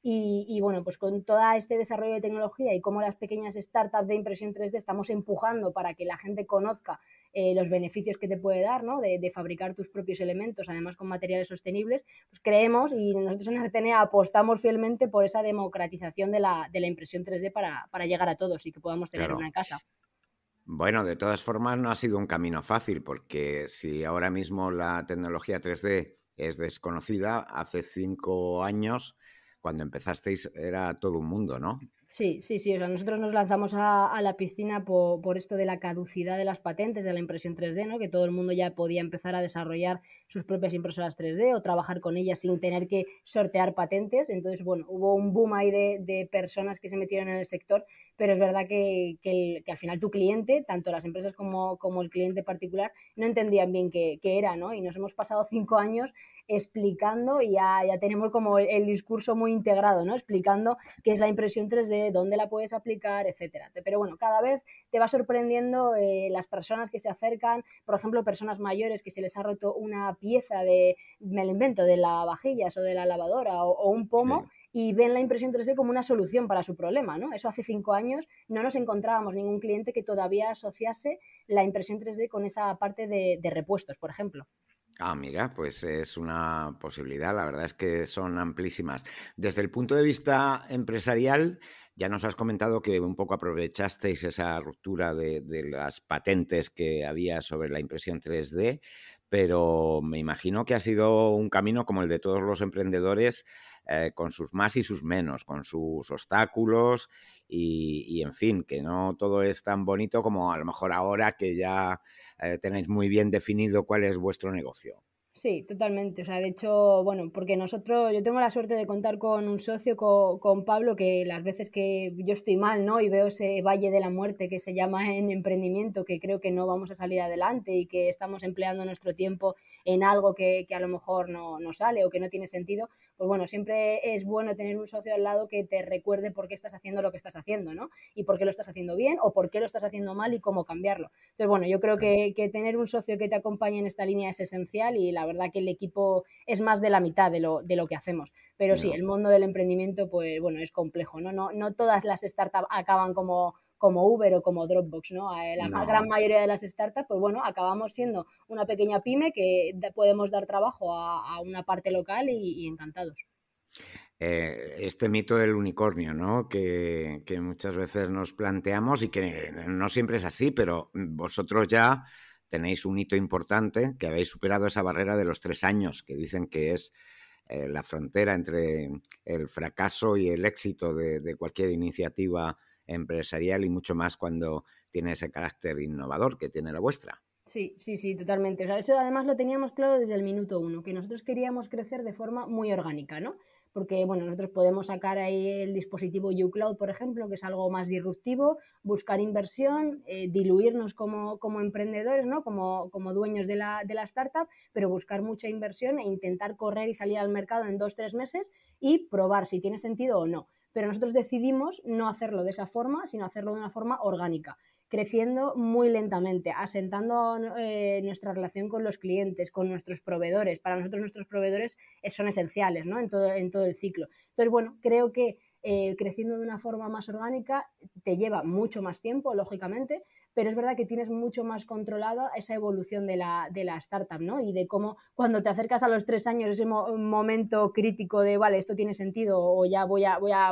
Speaker 12: Y bueno, pues con todo este desarrollo de tecnología y cómo las pequeñas startups de impresión 3D estamos empujando para que la gente conozca los beneficios que te puede dar, ¿no? De fabricar tus propios elementos, además con materiales sostenibles, pues creemos y nosotros en Artenea apostamos fielmente por esa democratización de la impresión 3D para llegar a todos y que podamos tener
Speaker 2: Claro.
Speaker 12: una en casa.
Speaker 2: Bueno, de todas formas no ha sido un camino fácil porque si ahora mismo la tecnología 3D es desconocida, hace 5 años, cuando empezasteis, era todo un mundo, ¿no?
Speaker 12: Sí, sí, sí. O sea, nosotros nos lanzamos a la piscina por esto de la caducidad de las patentes de la impresión 3D, ¿no? Que todo el mundo ya podía empezar a desarrollar sus propias impresoras 3D o trabajar con ellas sin tener que sortear patentes. Entonces, bueno, hubo un boom ahí de personas que se metieron en el sector, pero es verdad que al final tu cliente, tanto las empresas como el cliente particular, no entendían bien qué era, ¿no? Y nos hemos pasado 5 años explicando y ya tenemos como el discurso muy integrado, ¿no? Explicando qué es la impresión 3D, dónde la puedes aplicar, etcétera. Pero bueno, cada vez te va sorprendiendo las personas que se acercan, por ejemplo, personas mayores que se les ha roto una pieza me lo invento, de lavavajillas o de la lavadora o un pomo.
Speaker 2: Sí.
Speaker 12: y ven la impresión 3D como una solución para su problema, ¿no? Eso hace 5 años no nos encontrábamos ningún cliente que todavía asociase la impresión 3D con esa parte de repuestos, por ejemplo.
Speaker 2: Ah, mira, pues es una posibilidad, la verdad es que son amplísimas. Desde el punto de vista empresarial, ya nos has comentado que un poco aprovechasteis esa ruptura de las patentes que había sobre la impresión 3D, pero me imagino que ha sido un camino como el de todos los emprendedores, con sus más y sus menos, con sus obstáculos y en fin, que no todo es tan bonito como a lo mejor ahora que ya tenéis muy bien definido cuál es vuestro negocio.
Speaker 12: Sí, totalmente. O sea, de hecho, bueno, porque yo tengo la suerte de contar con un socio, con Pablo, que las veces que yo estoy mal, ¿no? Y veo ese valle de la muerte que se llama en emprendimiento, que creo que no vamos a salir adelante y que estamos empleando nuestro tiempo en algo que a lo mejor no sale o que no tiene sentido, pues bueno, siempre es bueno tener un socio al lado que te recuerde por qué estás haciendo lo que estás haciendo, ¿no? Y por qué lo estás haciendo bien o por qué lo estás haciendo mal y cómo cambiarlo. Entonces, bueno, yo creo que tener un socio que te acompañe en esta línea es esencial y la verdad que el equipo es más de la mitad de lo que hacemos. Pero sí, el mundo del emprendimiento, pues bueno, es complejo, ¿no? No todas las startups acaban como Uber o como Dropbox, ¿no? La gran mayoría de las startups, pues bueno, acabamos siendo una pequeña pyme que podemos dar trabajo a una parte local y encantados.
Speaker 2: Este mito del unicornio, ¿no? Que muchas veces nos planteamos y que no siempre es así, pero vosotros ya tenéis un hito importante, que habéis superado esa barrera de los 3 años, que dicen que es la frontera entre el fracaso y el éxito de cualquier iniciativa empresarial y mucho más cuando tiene ese carácter innovador que tiene la vuestra.
Speaker 12: Sí, totalmente. O sea, eso además lo teníamos claro desde el minuto 1, que nosotros queríamos crecer de forma muy orgánica, ¿no? Porque, bueno, nosotros podemos sacar ahí el dispositivo uCloud, por ejemplo, que es algo más disruptivo, buscar inversión, diluirnos como emprendedores, ¿no? Como dueños de la startup, pero buscar mucha inversión e intentar correr y salir al mercado en 2-3 meses y probar si tiene sentido o no. Pero nosotros decidimos no hacerlo de esa forma, sino hacerlo de una forma orgánica, creciendo muy lentamente, asentando nuestra relación con los clientes, con nuestros proveedores. Para nosotros nuestros proveedores son esenciales, ¿no? en todo el ciclo. Entonces, bueno, creo que creciendo de una forma más orgánica te lleva mucho más tiempo, lógicamente, pero es verdad que tienes mucho más controlada esa evolución de la startup, ¿no? Y de cómo cuando te acercas a los 3 años, ese momento crítico de, vale, esto tiene sentido o ya voy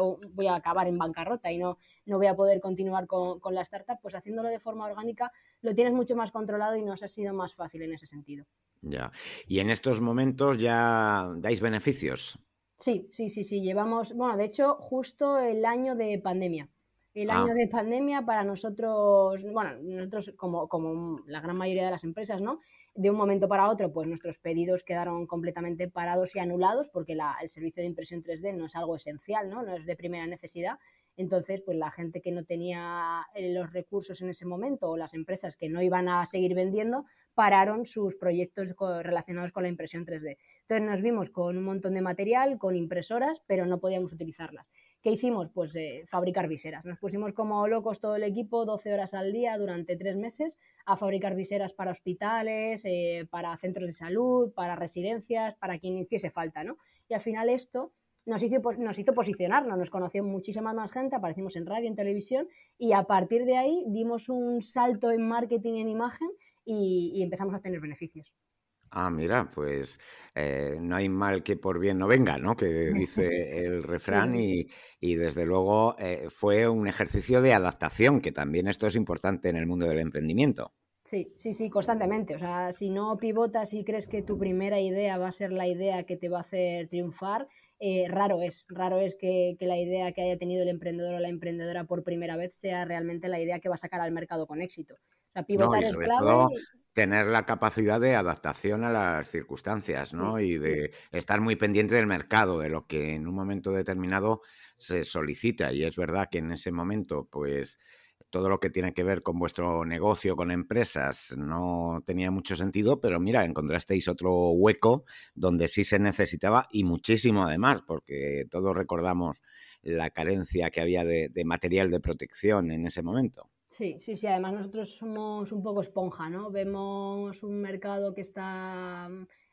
Speaker 12: a acabar en bancarrota y no voy a poder continuar con la startup, pues haciéndolo de forma orgánica lo tienes mucho más controlado y nos ha sido más fácil en ese sentido.
Speaker 2: Ya. Y en estos momentos ya dais beneficios.
Speaker 12: Sí. Llevamos, bueno, de hecho, justo el año de pandemia. El año de pandemia para nosotros, bueno, nosotros como la gran mayoría de las empresas, ¿no? De un momento para otro, pues nuestros pedidos quedaron completamente parados y anulados porque el servicio de impresión 3D no es algo esencial, ¿no? No es de primera necesidad. Entonces, pues la gente que no tenía los recursos en ese momento o las empresas que no iban a seguir vendiendo pararon sus proyectos relacionados con la impresión 3D. Entonces nos vimos con un montón de material, con impresoras, pero no podíamos utilizarlas. ¿Qué hicimos? Pues fabricar viseras. Nos pusimos como locos todo el equipo, 12 horas al día durante 3 meses, a fabricar viseras para hospitales, para centros de salud, para residencias, para quien hiciese falta, ¿no? Y al final esto nos hizo posicionarnos, nos conoció muchísima más gente, aparecimos en radio, en televisión, y a partir de ahí dimos un salto en marketing y en imagen y empezamos a tener beneficios.
Speaker 2: Ah, mira, pues no hay mal que por bien no venga, ¿no? Que dice el refrán y desde luego fue un ejercicio de adaptación, que también esto es importante en el mundo del emprendimiento.
Speaker 12: Sí, constantemente. O sea, si no pivotas y crees que tu primera idea va a ser la idea que te va a hacer triunfar, raro es que la idea que haya tenido el emprendedor o la emprendedora por primera vez sea realmente la idea que va a sacar al mercado con éxito. O sea, pivotar es clave.
Speaker 2: Todo, tener la capacidad de adaptación a las circunstancias, ¿no? Y de estar muy pendiente del mercado, de lo que en un momento determinado se solicita. Y es verdad que en ese momento, pues todo lo que tiene que ver con vuestro negocio, con empresas, no tenía mucho sentido, pero mira, encontrasteis otro hueco donde sí se necesitaba y muchísimo además, porque todos recordamos la carencia que había de material de protección en ese momento.
Speaker 12: Sí, además nosotros somos un poco esponja, ¿no? Vemos un mercado que está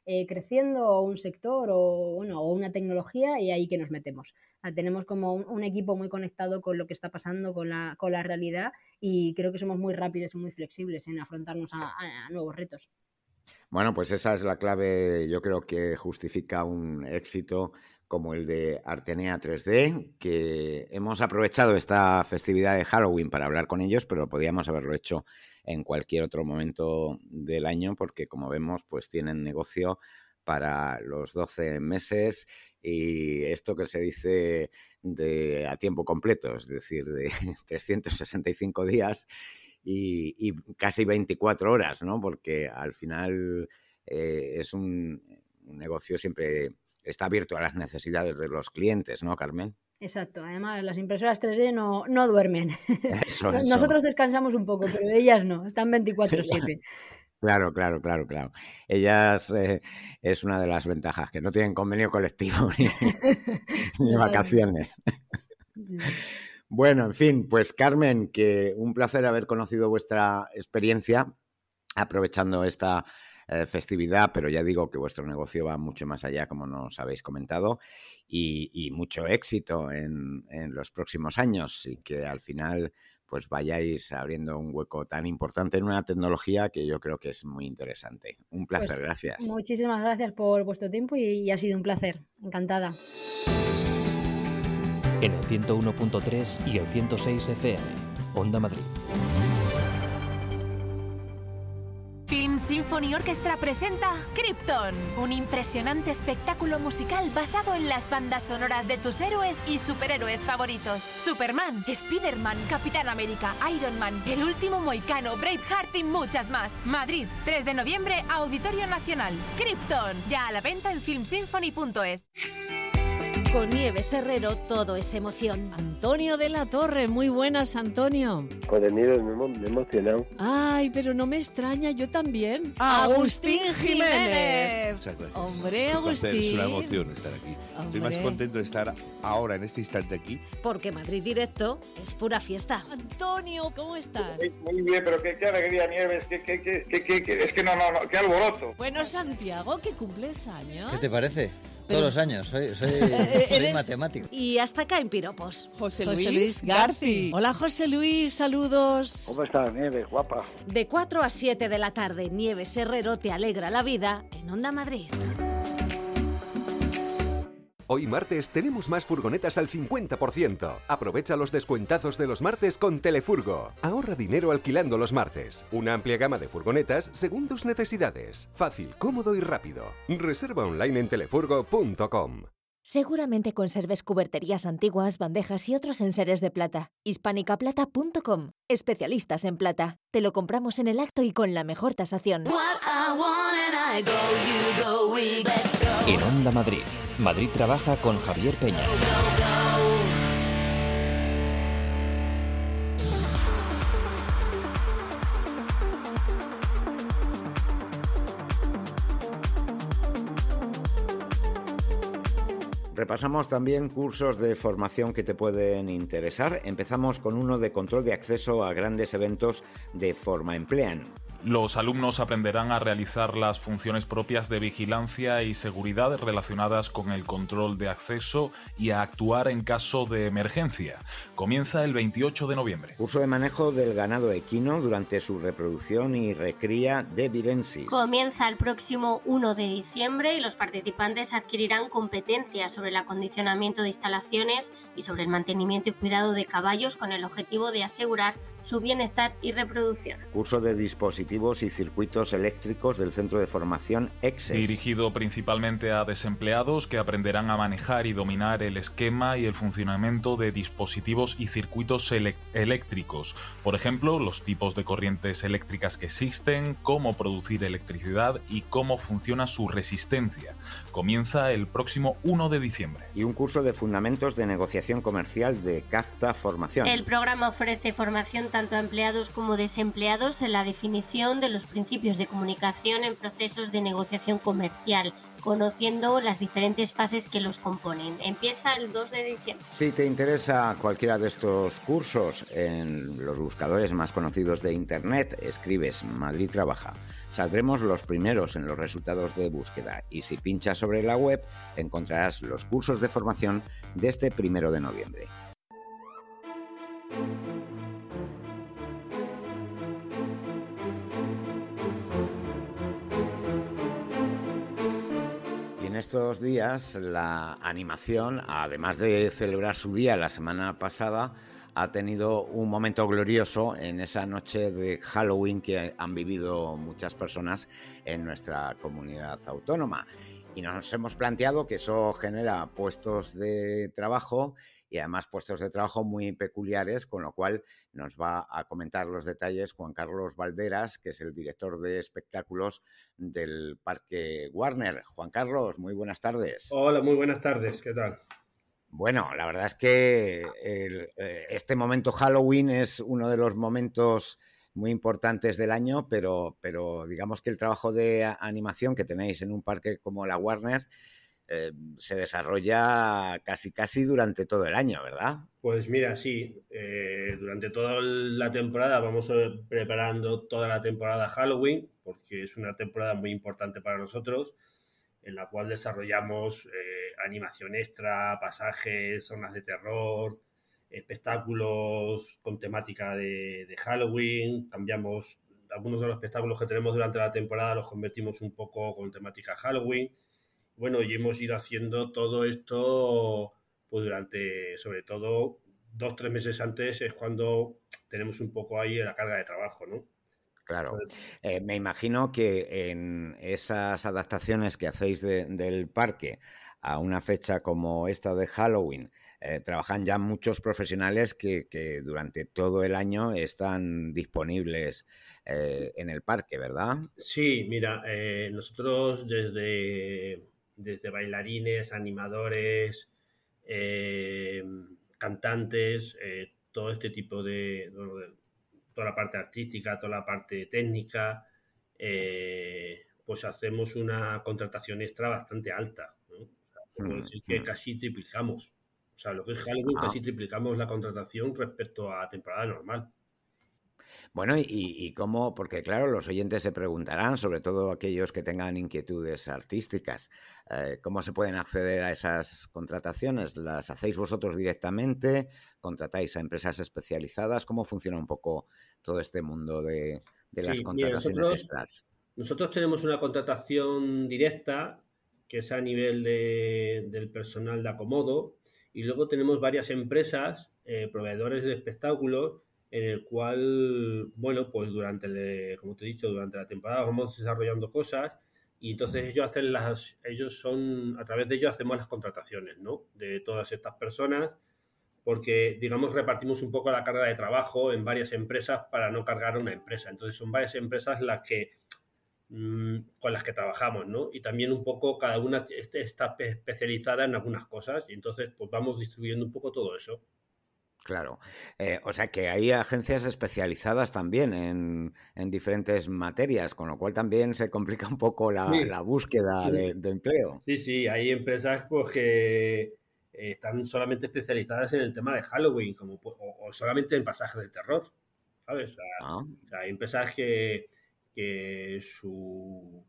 Speaker 12: creciendo, o un sector, o una tecnología, y ahí que nos metemos. Tenemos como un equipo muy conectado con lo que está pasando, con la realidad, y creo que somos muy rápidos y muy flexibles en afrontarnos a nuevos retos.
Speaker 2: Bueno, pues esa es la clave, yo creo que justifica un éxito como el de Artenea 3D, que hemos aprovechado esta festividad de Halloween para hablar con ellos, pero podíamos haberlo hecho en cualquier otro momento del año, porque como vemos, pues tienen negocio para los 12 meses y esto que se dice de a tiempo completo, es decir, de 365 días y casi 24 horas, ¿no? Porque al final es un negocio siempre está abierto a las necesidades de los clientes, ¿no, Carmen?
Speaker 12: Exacto, además las impresoras 3D no duermen.
Speaker 2: Eso.
Speaker 12: Nosotros descansamos un poco, pero ellas no, están 24/7.
Speaker 2: Claro. Ellas es una de las ventajas, que no tienen convenio colectivo ni vacaciones. Bueno, en fin, pues Carmen, que un placer haber conocido vuestra experiencia aprovechando esta festividad, pero ya digo que vuestro negocio va mucho más allá, como nos habéis comentado, y mucho éxito en los próximos años, y que al final pues vayáis abriendo un hueco tan importante en una tecnología que yo creo que es muy interesante. Un placer, pues, gracias.
Speaker 12: Muchísimas gracias por vuestro tiempo y ha sido un placer. Encantada.
Speaker 1: En el 101.3 y el 106 FM, Onda Madrid.
Speaker 13: Film Symphony Orchestra presenta Krypton, un impresionante espectáculo musical basado en las bandas sonoras de tus héroes y superhéroes favoritos. Superman, Spider-Man, Capitán América, Iron Man, El Último Mohicano, Braveheart y muchas más. Madrid, 3 de noviembre, Auditorio Nacional. Krypton, ya a la venta en filmsymphony.es.
Speaker 9: Con Nieves Herrero todo es emoción. Antonio de la Torre, muy buenas, Antonio.
Speaker 14: Joder, Nieves, me he emocionado.
Speaker 9: Ay, pero no me extraña, yo también.
Speaker 15: ¡Agustín Jiménez!
Speaker 9: Hombre, Agustín.
Speaker 15: Es una emoción estar aquí.
Speaker 9: Hombre.
Speaker 15: Estoy más contento de estar ahora, en este instante aquí.
Speaker 9: Porque Madrid Directo es pura fiesta. Antonio, ¿cómo estás?
Speaker 14: Muy bien, pero qué alegría, Nieves. Es que no, qué alboroto.
Speaker 9: Bueno, Santiago, que cumples años.
Speaker 16: ¿Qué te parece?
Speaker 9: Pero...
Speaker 16: Todos los años, soy matemático.
Speaker 9: Y hasta acá en piropos.
Speaker 17: José Luis Garci.
Speaker 9: Hola, José Luis, saludos.
Speaker 14: ¿Cómo estás, Nieves, guapa?
Speaker 9: De 4 a 7 de la tarde, Nieves Herrero te alegra la vida en Onda Madrid.
Speaker 11: Hoy martes tenemos más furgonetas al 50%. Aprovecha los descuentazos de los martes con Telefurgo. Ahorra dinero alquilando los martes. Una amplia gama de furgonetas según tus necesidades. Fácil, cómodo y rápido. Reserva online en telefurgo.com.
Speaker 18: Seguramente conserves cuberterías antiguas, bandejas y otros enseres de plata. Hispanicaplata.com. Especialistas en plata. Te lo compramos en el acto y con la mejor tasación.
Speaker 1: En Onda Madrid, Madrid trabaja con Javier Peña.
Speaker 2: Repasamos también cursos de formación que te pueden interesar. Empezamos con uno de control de acceso a grandes eventos de FormaEmplean.
Speaker 4: Los alumnos aprenderán a realizar las funciones propias de vigilancia y seguridad relacionadas con el control de acceso y a actuar en caso de emergencia. Comienza el 28 de noviembre.
Speaker 2: Curso de manejo del ganado equino durante su reproducción y recría de virensis.
Speaker 3: Comienza el próximo 1 de diciembre y los participantes adquirirán competencias sobre el acondicionamiento de instalaciones y sobre el mantenimiento y cuidado de caballos con el objetivo de asegurar su bienestar y reproducción.
Speaker 2: Curso de dispositivos y circuitos eléctricos del Centro de Formación EXES.
Speaker 4: Dirigido principalmente a desempleados que aprenderán a manejar y dominar el esquema y el funcionamiento de dispositivos y circuitos eléctricos. Por ejemplo, los tipos de corrientes eléctricas que existen, cómo producir electricidad y cómo funciona su resistencia. Comienza el próximo 1 de diciembre.
Speaker 2: Y un curso de fundamentos de negociación comercial de Capta Formación.
Speaker 3: El programa ofrece formación tanto a empleados como desempleados en la definición de los principios de comunicación en procesos de negociación comercial, conociendo las diferentes fases que los componen. Empieza el 2 de diciembre.
Speaker 2: Si te interesa cualquiera de estos cursos, en los buscadores más conocidos de Internet escribes Madrid Trabaja. Saldremos los primeros en los resultados de búsqueda y si pinchas sobre la web encontrarás los cursos de formación de este 1 de noviembre. Y en estos días la animación, además de celebrar su día la semana pasada, ha tenido un momento glorioso en esa noche de Halloween que han vivido muchas personas en nuestra comunidad autónoma. Y nos hemos planteado que eso genera puestos de trabajo y además puestos de trabajo muy peculiares, con lo cual nos va a comentar los detalles Juan Carlos Valderas, que es el director de espectáculos del Parque Warner. Juan Carlos, muy buenas tardes.
Speaker 19: Hola, muy buenas tardes, ¿qué tal?
Speaker 2: Bueno, la verdad es que este momento Halloween es uno de los momentos muy importantes del año, pero digamos que el trabajo de animación que tenéis en un parque como la Warner se desarrolla casi durante todo el año, ¿verdad?
Speaker 19: Pues mira, sí, durante toda la temporada vamos preparando toda la temporada Halloween, porque es una temporada muy importante para nosotros, en la cual desarrollamos animación extra, pasajes, zonas de terror, espectáculos con temática de Halloween. Cambiamos algunos de los espectáculos que tenemos durante la temporada, los convertimos un poco con temática Halloween. Bueno, y hemos ido haciendo todo esto pues durante, sobre todo, 2-3 meses antes es cuando tenemos un poco ahí la carga de trabajo, ¿no?
Speaker 2: Claro. Me imagino que en esas adaptaciones que hacéis del parque a una fecha como esta de Halloween, trabajan ya muchos profesionales que durante todo el año están disponibles en el parque, ¿verdad?
Speaker 19: Sí, mira, nosotros desde bailarines, animadores, cantantes, todo este tipo de toda la parte artística, toda la parte técnica, pues hacemos una contratación extra bastante alta, ¿no? Puedo decir que casi triplicamos. O sea, lo que es Halloween, casi triplicamos la contratación respecto a temporada normal.
Speaker 2: Bueno, ¿y cómo? Porque claro, los oyentes se preguntarán, sobre todo aquellos que tengan inquietudes artísticas, ¿cómo se pueden acceder a esas contrataciones? ¿Las hacéis vosotros directamente? ¿Contratáis a empresas especializadas? ¿Cómo funciona un poco todo este mundo de las contrataciones extras?
Speaker 19: Nosotros tenemos una contratación directa, que es a nivel del personal de acomodo, y luego tenemos varias empresas, proveedores de espectáculos, en el cual, bueno, pues como te he dicho, durante la temporada vamos desarrollando cosas y entonces a través de ellos hacemos las contrataciones, ¿no? De todas estas personas, porque, digamos, repartimos un poco la carga de trabajo en varias empresas para no cargar a una empresa. Entonces son varias empresas con las que trabajamos, ¿no? Y también un poco cada una está especializada en algunas cosas y entonces pues vamos distribuyendo un poco todo eso.
Speaker 2: Claro. O sea que hay agencias especializadas también en diferentes materias, con lo cual también se complica un poco la búsqueda de empleo.
Speaker 19: Sí, hay empresas pues que están solamente especializadas en el tema de Halloween o solamente en pasajes de terror, ¿sabes? O sea, hay empresas que su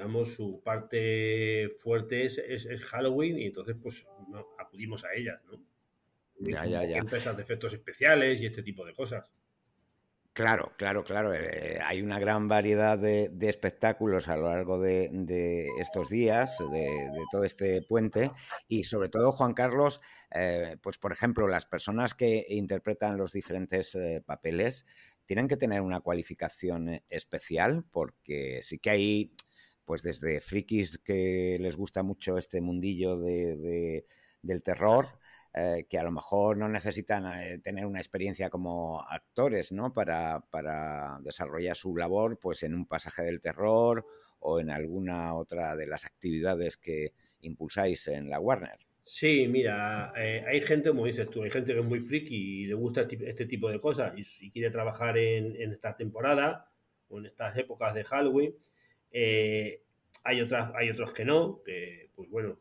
Speaker 19: parte fuerte es Halloween y entonces pues no, acudimos a ellas, ¿no?
Speaker 2: Ya.
Speaker 19: Empresas de efectos especiales y este tipo de cosas.
Speaker 2: Claro. Hay una gran variedad de espectáculos a lo largo de estos días, de todo este puente y sobre todo, Juan Carlos, pues por ejemplo, las personas que interpretan los diferentes papeles tienen que tener una cualificación especial porque sí que hay, pues desde frikis que les gusta mucho este mundillo del terror, que a lo mejor no necesitan tener una experiencia como actores, ¿no? Para desarrollar su labor pues en un pasaje del terror o en alguna otra de las actividades que impulsáis en la Warner.
Speaker 19: Sí, mira, hay gente, como dices tú, hay gente que es muy friki y le gusta este tipo de cosas y si quiere trabajar en esta temporada o en estas épocas de Halloween. Eh, hay otros que no, que, pues bueno,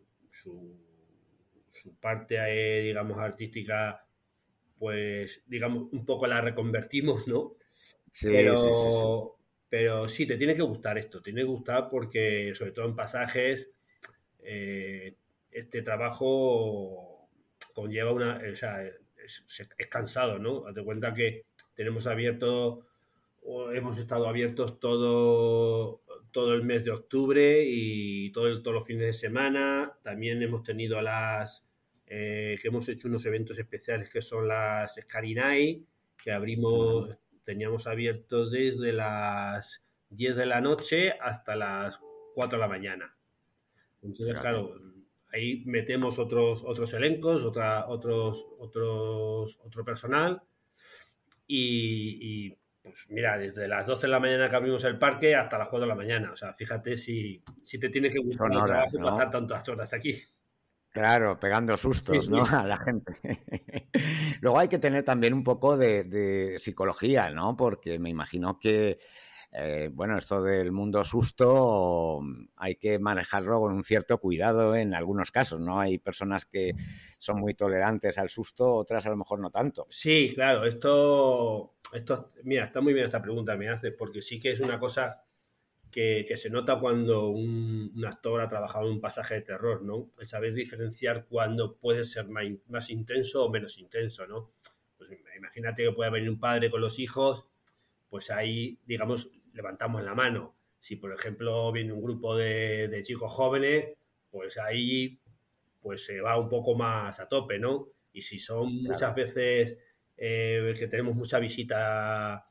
Speaker 19: su parte, digamos, artística, pues, digamos, un poco la reconvertimos, ¿no?
Speaker 2: Sí, sí, sí, sí.
Speaker 19: Pero sí, te tiene que gustar esto, te tiene que gustar porque, sobre todo en pasajes, este trabajo conlleva o sea, es cansado, ¿no? Hazte cuenta que tenemos abierto, o hemos estado abiertos todo el mes de octubre y todos los fines de semana. También hemos tenido que hemos hecho unos eventos especiales que son las Scary Night, que teníamos abiertos desde las 10 de la noche hasta las 4 de la mañana. Entonces, claro, ahí metemos otros elencos, otro personal y pues mira, desde las 12 de la mañana que abrimos el parque hasta las 4 de la mañana. O sea, fíjate si te tiene que gustar el trabajo para estar tantas horas aquí.
Speaker 2: Claro, pegando sustos, ¿no? A la gente. Luego hay que tener también un poco de psicología, ¿no? Porque me imagino que, bueno, esto del mundo susto hay que manejarlo con un cierto cuidado en algunos casos, ¿no? Hay personas que son muy tolerantes al susto, otras a lo mejor no tanto.
Speaker 19: Sí, claro, esto mira, está muy bien esta pregunta me haces, porque sí que es una cosa que se nota cuando un actor ha trabajado en un pasaje de terror, ¿no? El saber diferenciar cuándo puede ser más intenso o menos intenso, ¿no? Pues imagínate que puede venir un padre con los hijos, pues ahí, digamos, levantamos la mano. Si, por ejemplo, viene un grupo de chicos jóvenes, pues ahí pues se va un poco más a tope, ¿no? Y si son muchas veces que tenemos mucha visita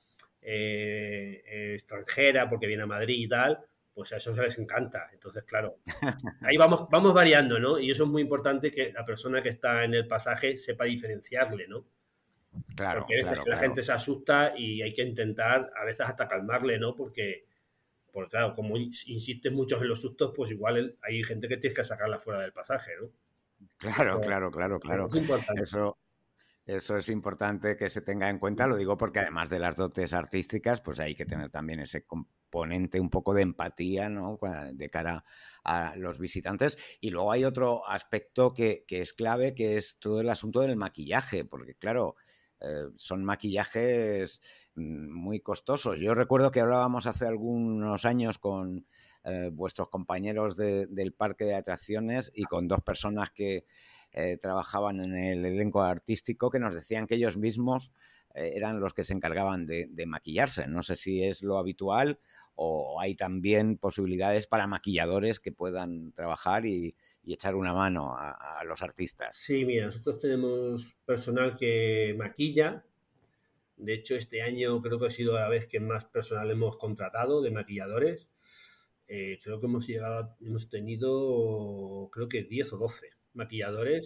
Speaker 19: extranjera porque viene a Madrid y tal, pues a eso les encanta. Entonces, claro, ahí vamos variando, ¿no? Y eso es muy importante que la persona que está en el pasaje sepa diferenciarle, ¿no?
Speaker 2: Claro,
Speaker 19: porque a veces la gente se asusta y hay que intentar a veces hasta calmarle, ¿no? Porque claro, como insistes mucho en los sustos, pues igual hay gente que tienes que sacarla fuera del pasaje, ¿no?
Speaker 2: Claro.
Speaker 19: Es importante.
Speaker 2: Eso es importante que se tenga en cuenta, lo digo porque además de las dotes artísticas, pues hay que tener también ese componente un poco de empatía, ¿no? De cara a los visitantes. Y luego hay otro aspecto que es clave, que es todo el asunto del maquillaje, porque claro, son maquillajes muy costosos. Yo recuerdo que hablábamos hace algunos años con vuestros compañeros del parque de atracciones y con dos personas que trabajaban en el elenco artístico que nos decían que ellos mismos eran los que se encargaban de maquillarse. No sé si es lo habitual o hay también posibilidades para maquilladores que puedan trabajar y echar una mano a los artistas.
Speaker 19: Sí, mira, nosotros tenemos personal que maquilla. De hecho, este año creo que ha sido la vez que más personal hemos contratado de maquilladores. Creo que hemos tenido, creo que 10 o 12 maquilladores.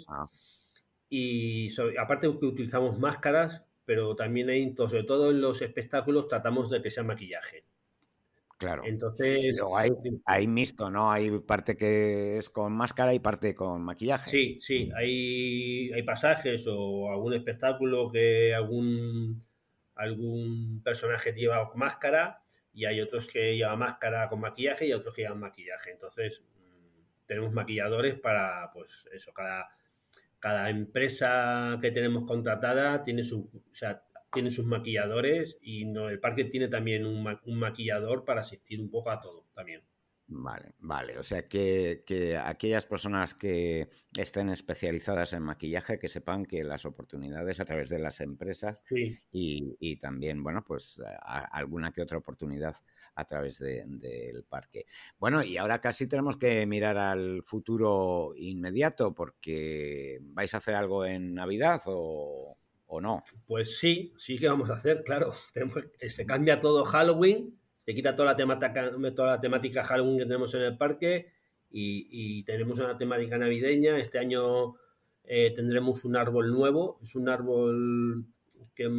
Speaker 19: Y aparte que utilizamos máscaras, pero también sobre todo en los espectáculos tratamos de que sea maquillaje.
Speaker 2: Claro.
Speaker 19: Entonces,
Speaker 2: luego hay mixto, ¿no? Hay parte que es con máscara y parte con maquillaje.
Speaker 19: Sí. Hay pasajes o algún espectáculo que algún personaje lleva máscara y hay otros que llevan máscara con maquillaje y otros que llevan maquillaje. Entonces, tenemos maquilladores para, pues eso, cada empresa que tenemos contratada tiene sus maquilladores y el parque tiene también un maquillador para asistir un poco a todo también.
Speaker 2: Vale. O sea que aquellas personas que estén especializadas en maquillaje, que sepan que las oportunidades a través de las empresas y también, bueno, pues alguna que otra oportunidad a través del parque. Bueno, y ahora casi tenemos que mirar al futuro inmediato porque ¿vais a hacer algo en Navidad o no?
Speaker 19: Pues sí que vamos a hacer, claro. Se cambia todo Halloween. Se quita toda la temática Halloween que tenemos en el parque y tenemos una temática navideña. Este año tendremos un árbol nuevo. Es un árbol que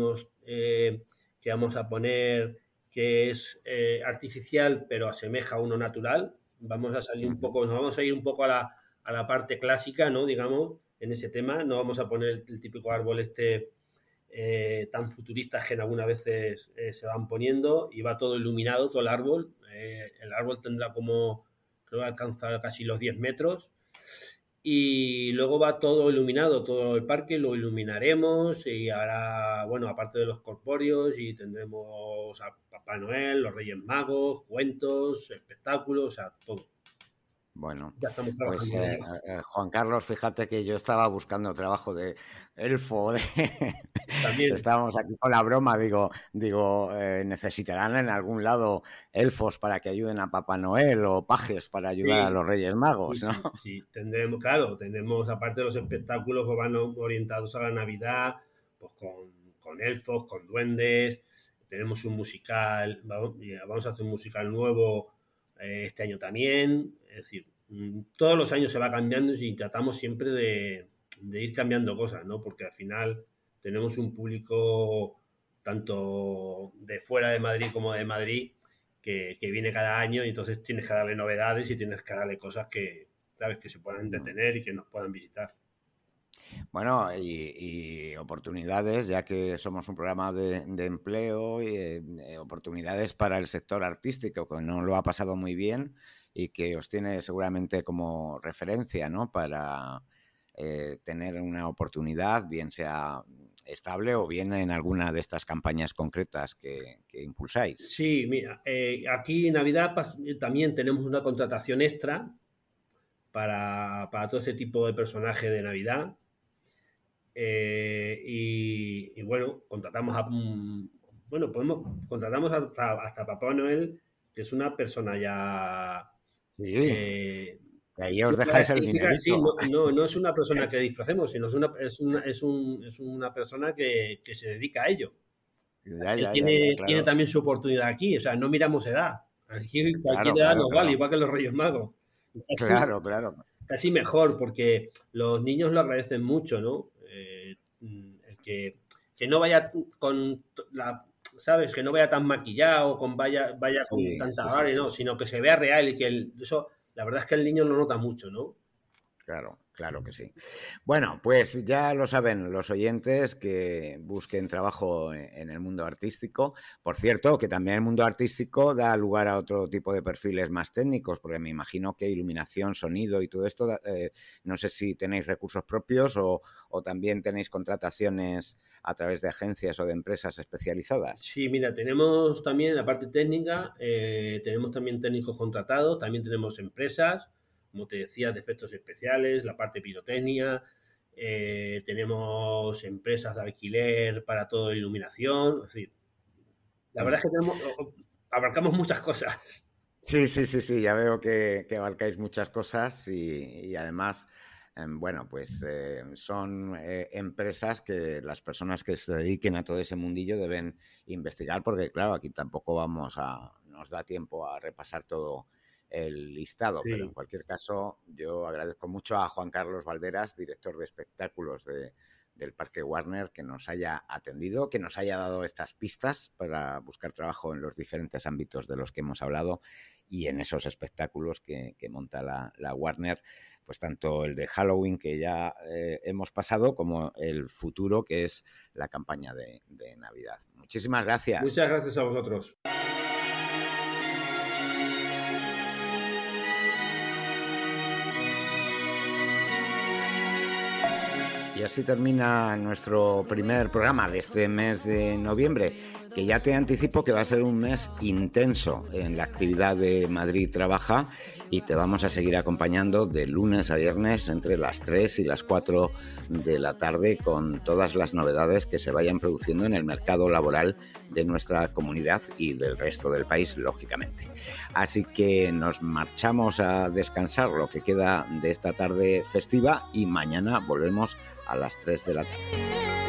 Speaker 19: vamos a poner que es artificial, pero asemeja a uno natural. Nos vamos a ir un poco a a la parte clásica, ¿no? Digamos, en ese tema. No vamos a poner el típico árbol tan futuristas que en algunas veces se van poniendo, y va todo iluminado, todo el árbol. El árbol tendrá creo que alcanza casi los 10 metros. Y luego va todo iluminado, todo el parque lo iluminaremos, y ahora, bueno, aparte de los corpóreos, y tendremos a Papá Noel, los Reyes Magos, cuentos, espectáculos, o sea, todo.
Speaker 2: Bueno,
Speaker 19: ya estamos
Speaker 2: pues
Speaker 19: trabajando.
Speaker 2: Juan Carlos, fíjate que yo estaba buscando trabajo de elfo.
Speaker 19: También.
Speaker 2: Estábamos aquí con la broma, digo, necesitarán en algún lado elfos para que ayuden a Papá Noel o pajes para ayudar a los Reyes Magos, ¿no?
Speaker 19: Sí, tendremos, aparte de los espectáculos que van orientados a la Navidad, pues con elfos, con duendes, tenemos un musical, vamos a hacer un musical nuevo este año también. Es decir, todos los años se va cambiando y tratamos siempre de ir cambiando cosas, ¿no? Porque al final tenemos un público tanto de fuera de Madrid como de Madrid que viene cada año, y entonces tienes que darle novedades y tienes que darle cosas que, ¿sabes?, que se puedan entretener y que nos puedan visitar.
Speaker 2: Bueno, y oportunidades, ya que somos un programa de empleo, y oportunidades para el sector artístico, que no lo ha pasado muy bien y que os tiene seguramente como referencia, ¿no?, para tener una oportunidad, bien sea estable o bien en alguna de estas campañas concretas que impulsáis.
Speaker 19: Sí, mira, aquí en Navidad también tenemos una contratación extra para todo ese tipo de personaje de Navidad. Y bueno, contratamos hasta Papá Noel, que es una persona ya...
Speaker 2: Sí, ahí os dejáis el dinerito.
Speaker 19: Sí, no es una persona que disfracemos, sino es una persona que se dedica a ello. Tiene también su oportunidad aquí, o sea, no miramos edad. Aquí cualquier edad nos vale, igual que los Reyes Magos.
Speaker 2: Claro.
Speaker 19: Casi mejor, porque los niños lo agradecen mucho, ¿no? El que no vaya con ¿sabes? Que no vaya tan maquillado, vaya con tanta barra, no, sino que se vea real, y que eso, la verdad es que el niño lo nota mucho, ¿no?
Speaker 2: Claro que sí. Bueno, pues ya lo saben los oyentes, que busquen trabajo en el mundo artístico. Por cierto, que también el mundo artístico da lugar a otro tipo de perfiles más técnicos, porque me imagino que iluminación, sonido y todo esto, no sé si tenéis recursos propios o también tenéis contrataciones a través de agencias o de empresas especializadas.
Speaker 19: Sí, mira, tenemos también la parte técnica, tenemos también técnicos contratados, también tenemos empresas, como te decía, de efectos especiales, la parte pirotecnia, tenemos empresas de alquiler para todo de iluminación, es decir, la verdad es que abarcamos muchas cosas.
Speaker 2: Sí, ya veo que abarcáis muchas cosas y además, bueno, pues son empresas que las personas que se dediquen a todo ese mundillo deben investigar, porque claro, aquí tampoco nos da tiempo a repasar todo el listado, sí. Pero en cualquier caso yo agradezco mucho a Juan Carlos Valderas, director de espectáculos del Parque Warner, que nos haya atendido, que nos haya dado estas pistas para buscar trabajo en los diferentes ámbitos de los que hemos hablado y en esos espectáculos que monta la Warner, pues tanto el de Halloween, que ya hemos pasado, como el futuro, que es la campaña de Navidad. Muchísimas gracias.
Speaker 19: Muchas gracias a vosotros.
Speaker 2: Y así termina nuestro primer programa de este mes de noviembre, que ya te anticipo que va a ser un mes intenso en la actividad de Madrid Trabaja, y te vamos a seguir acompañando de lunes a viernes entre las 3 y las 4 de la tarde con todas las novedades que se vayan produciendo en el mercado laboral de nuestra comunidad y del resto del país, lógicamente. Así que nos marchamos a descansar lo que queda de esta tarde festiva y mañana volvemos a las 3 de la tarde.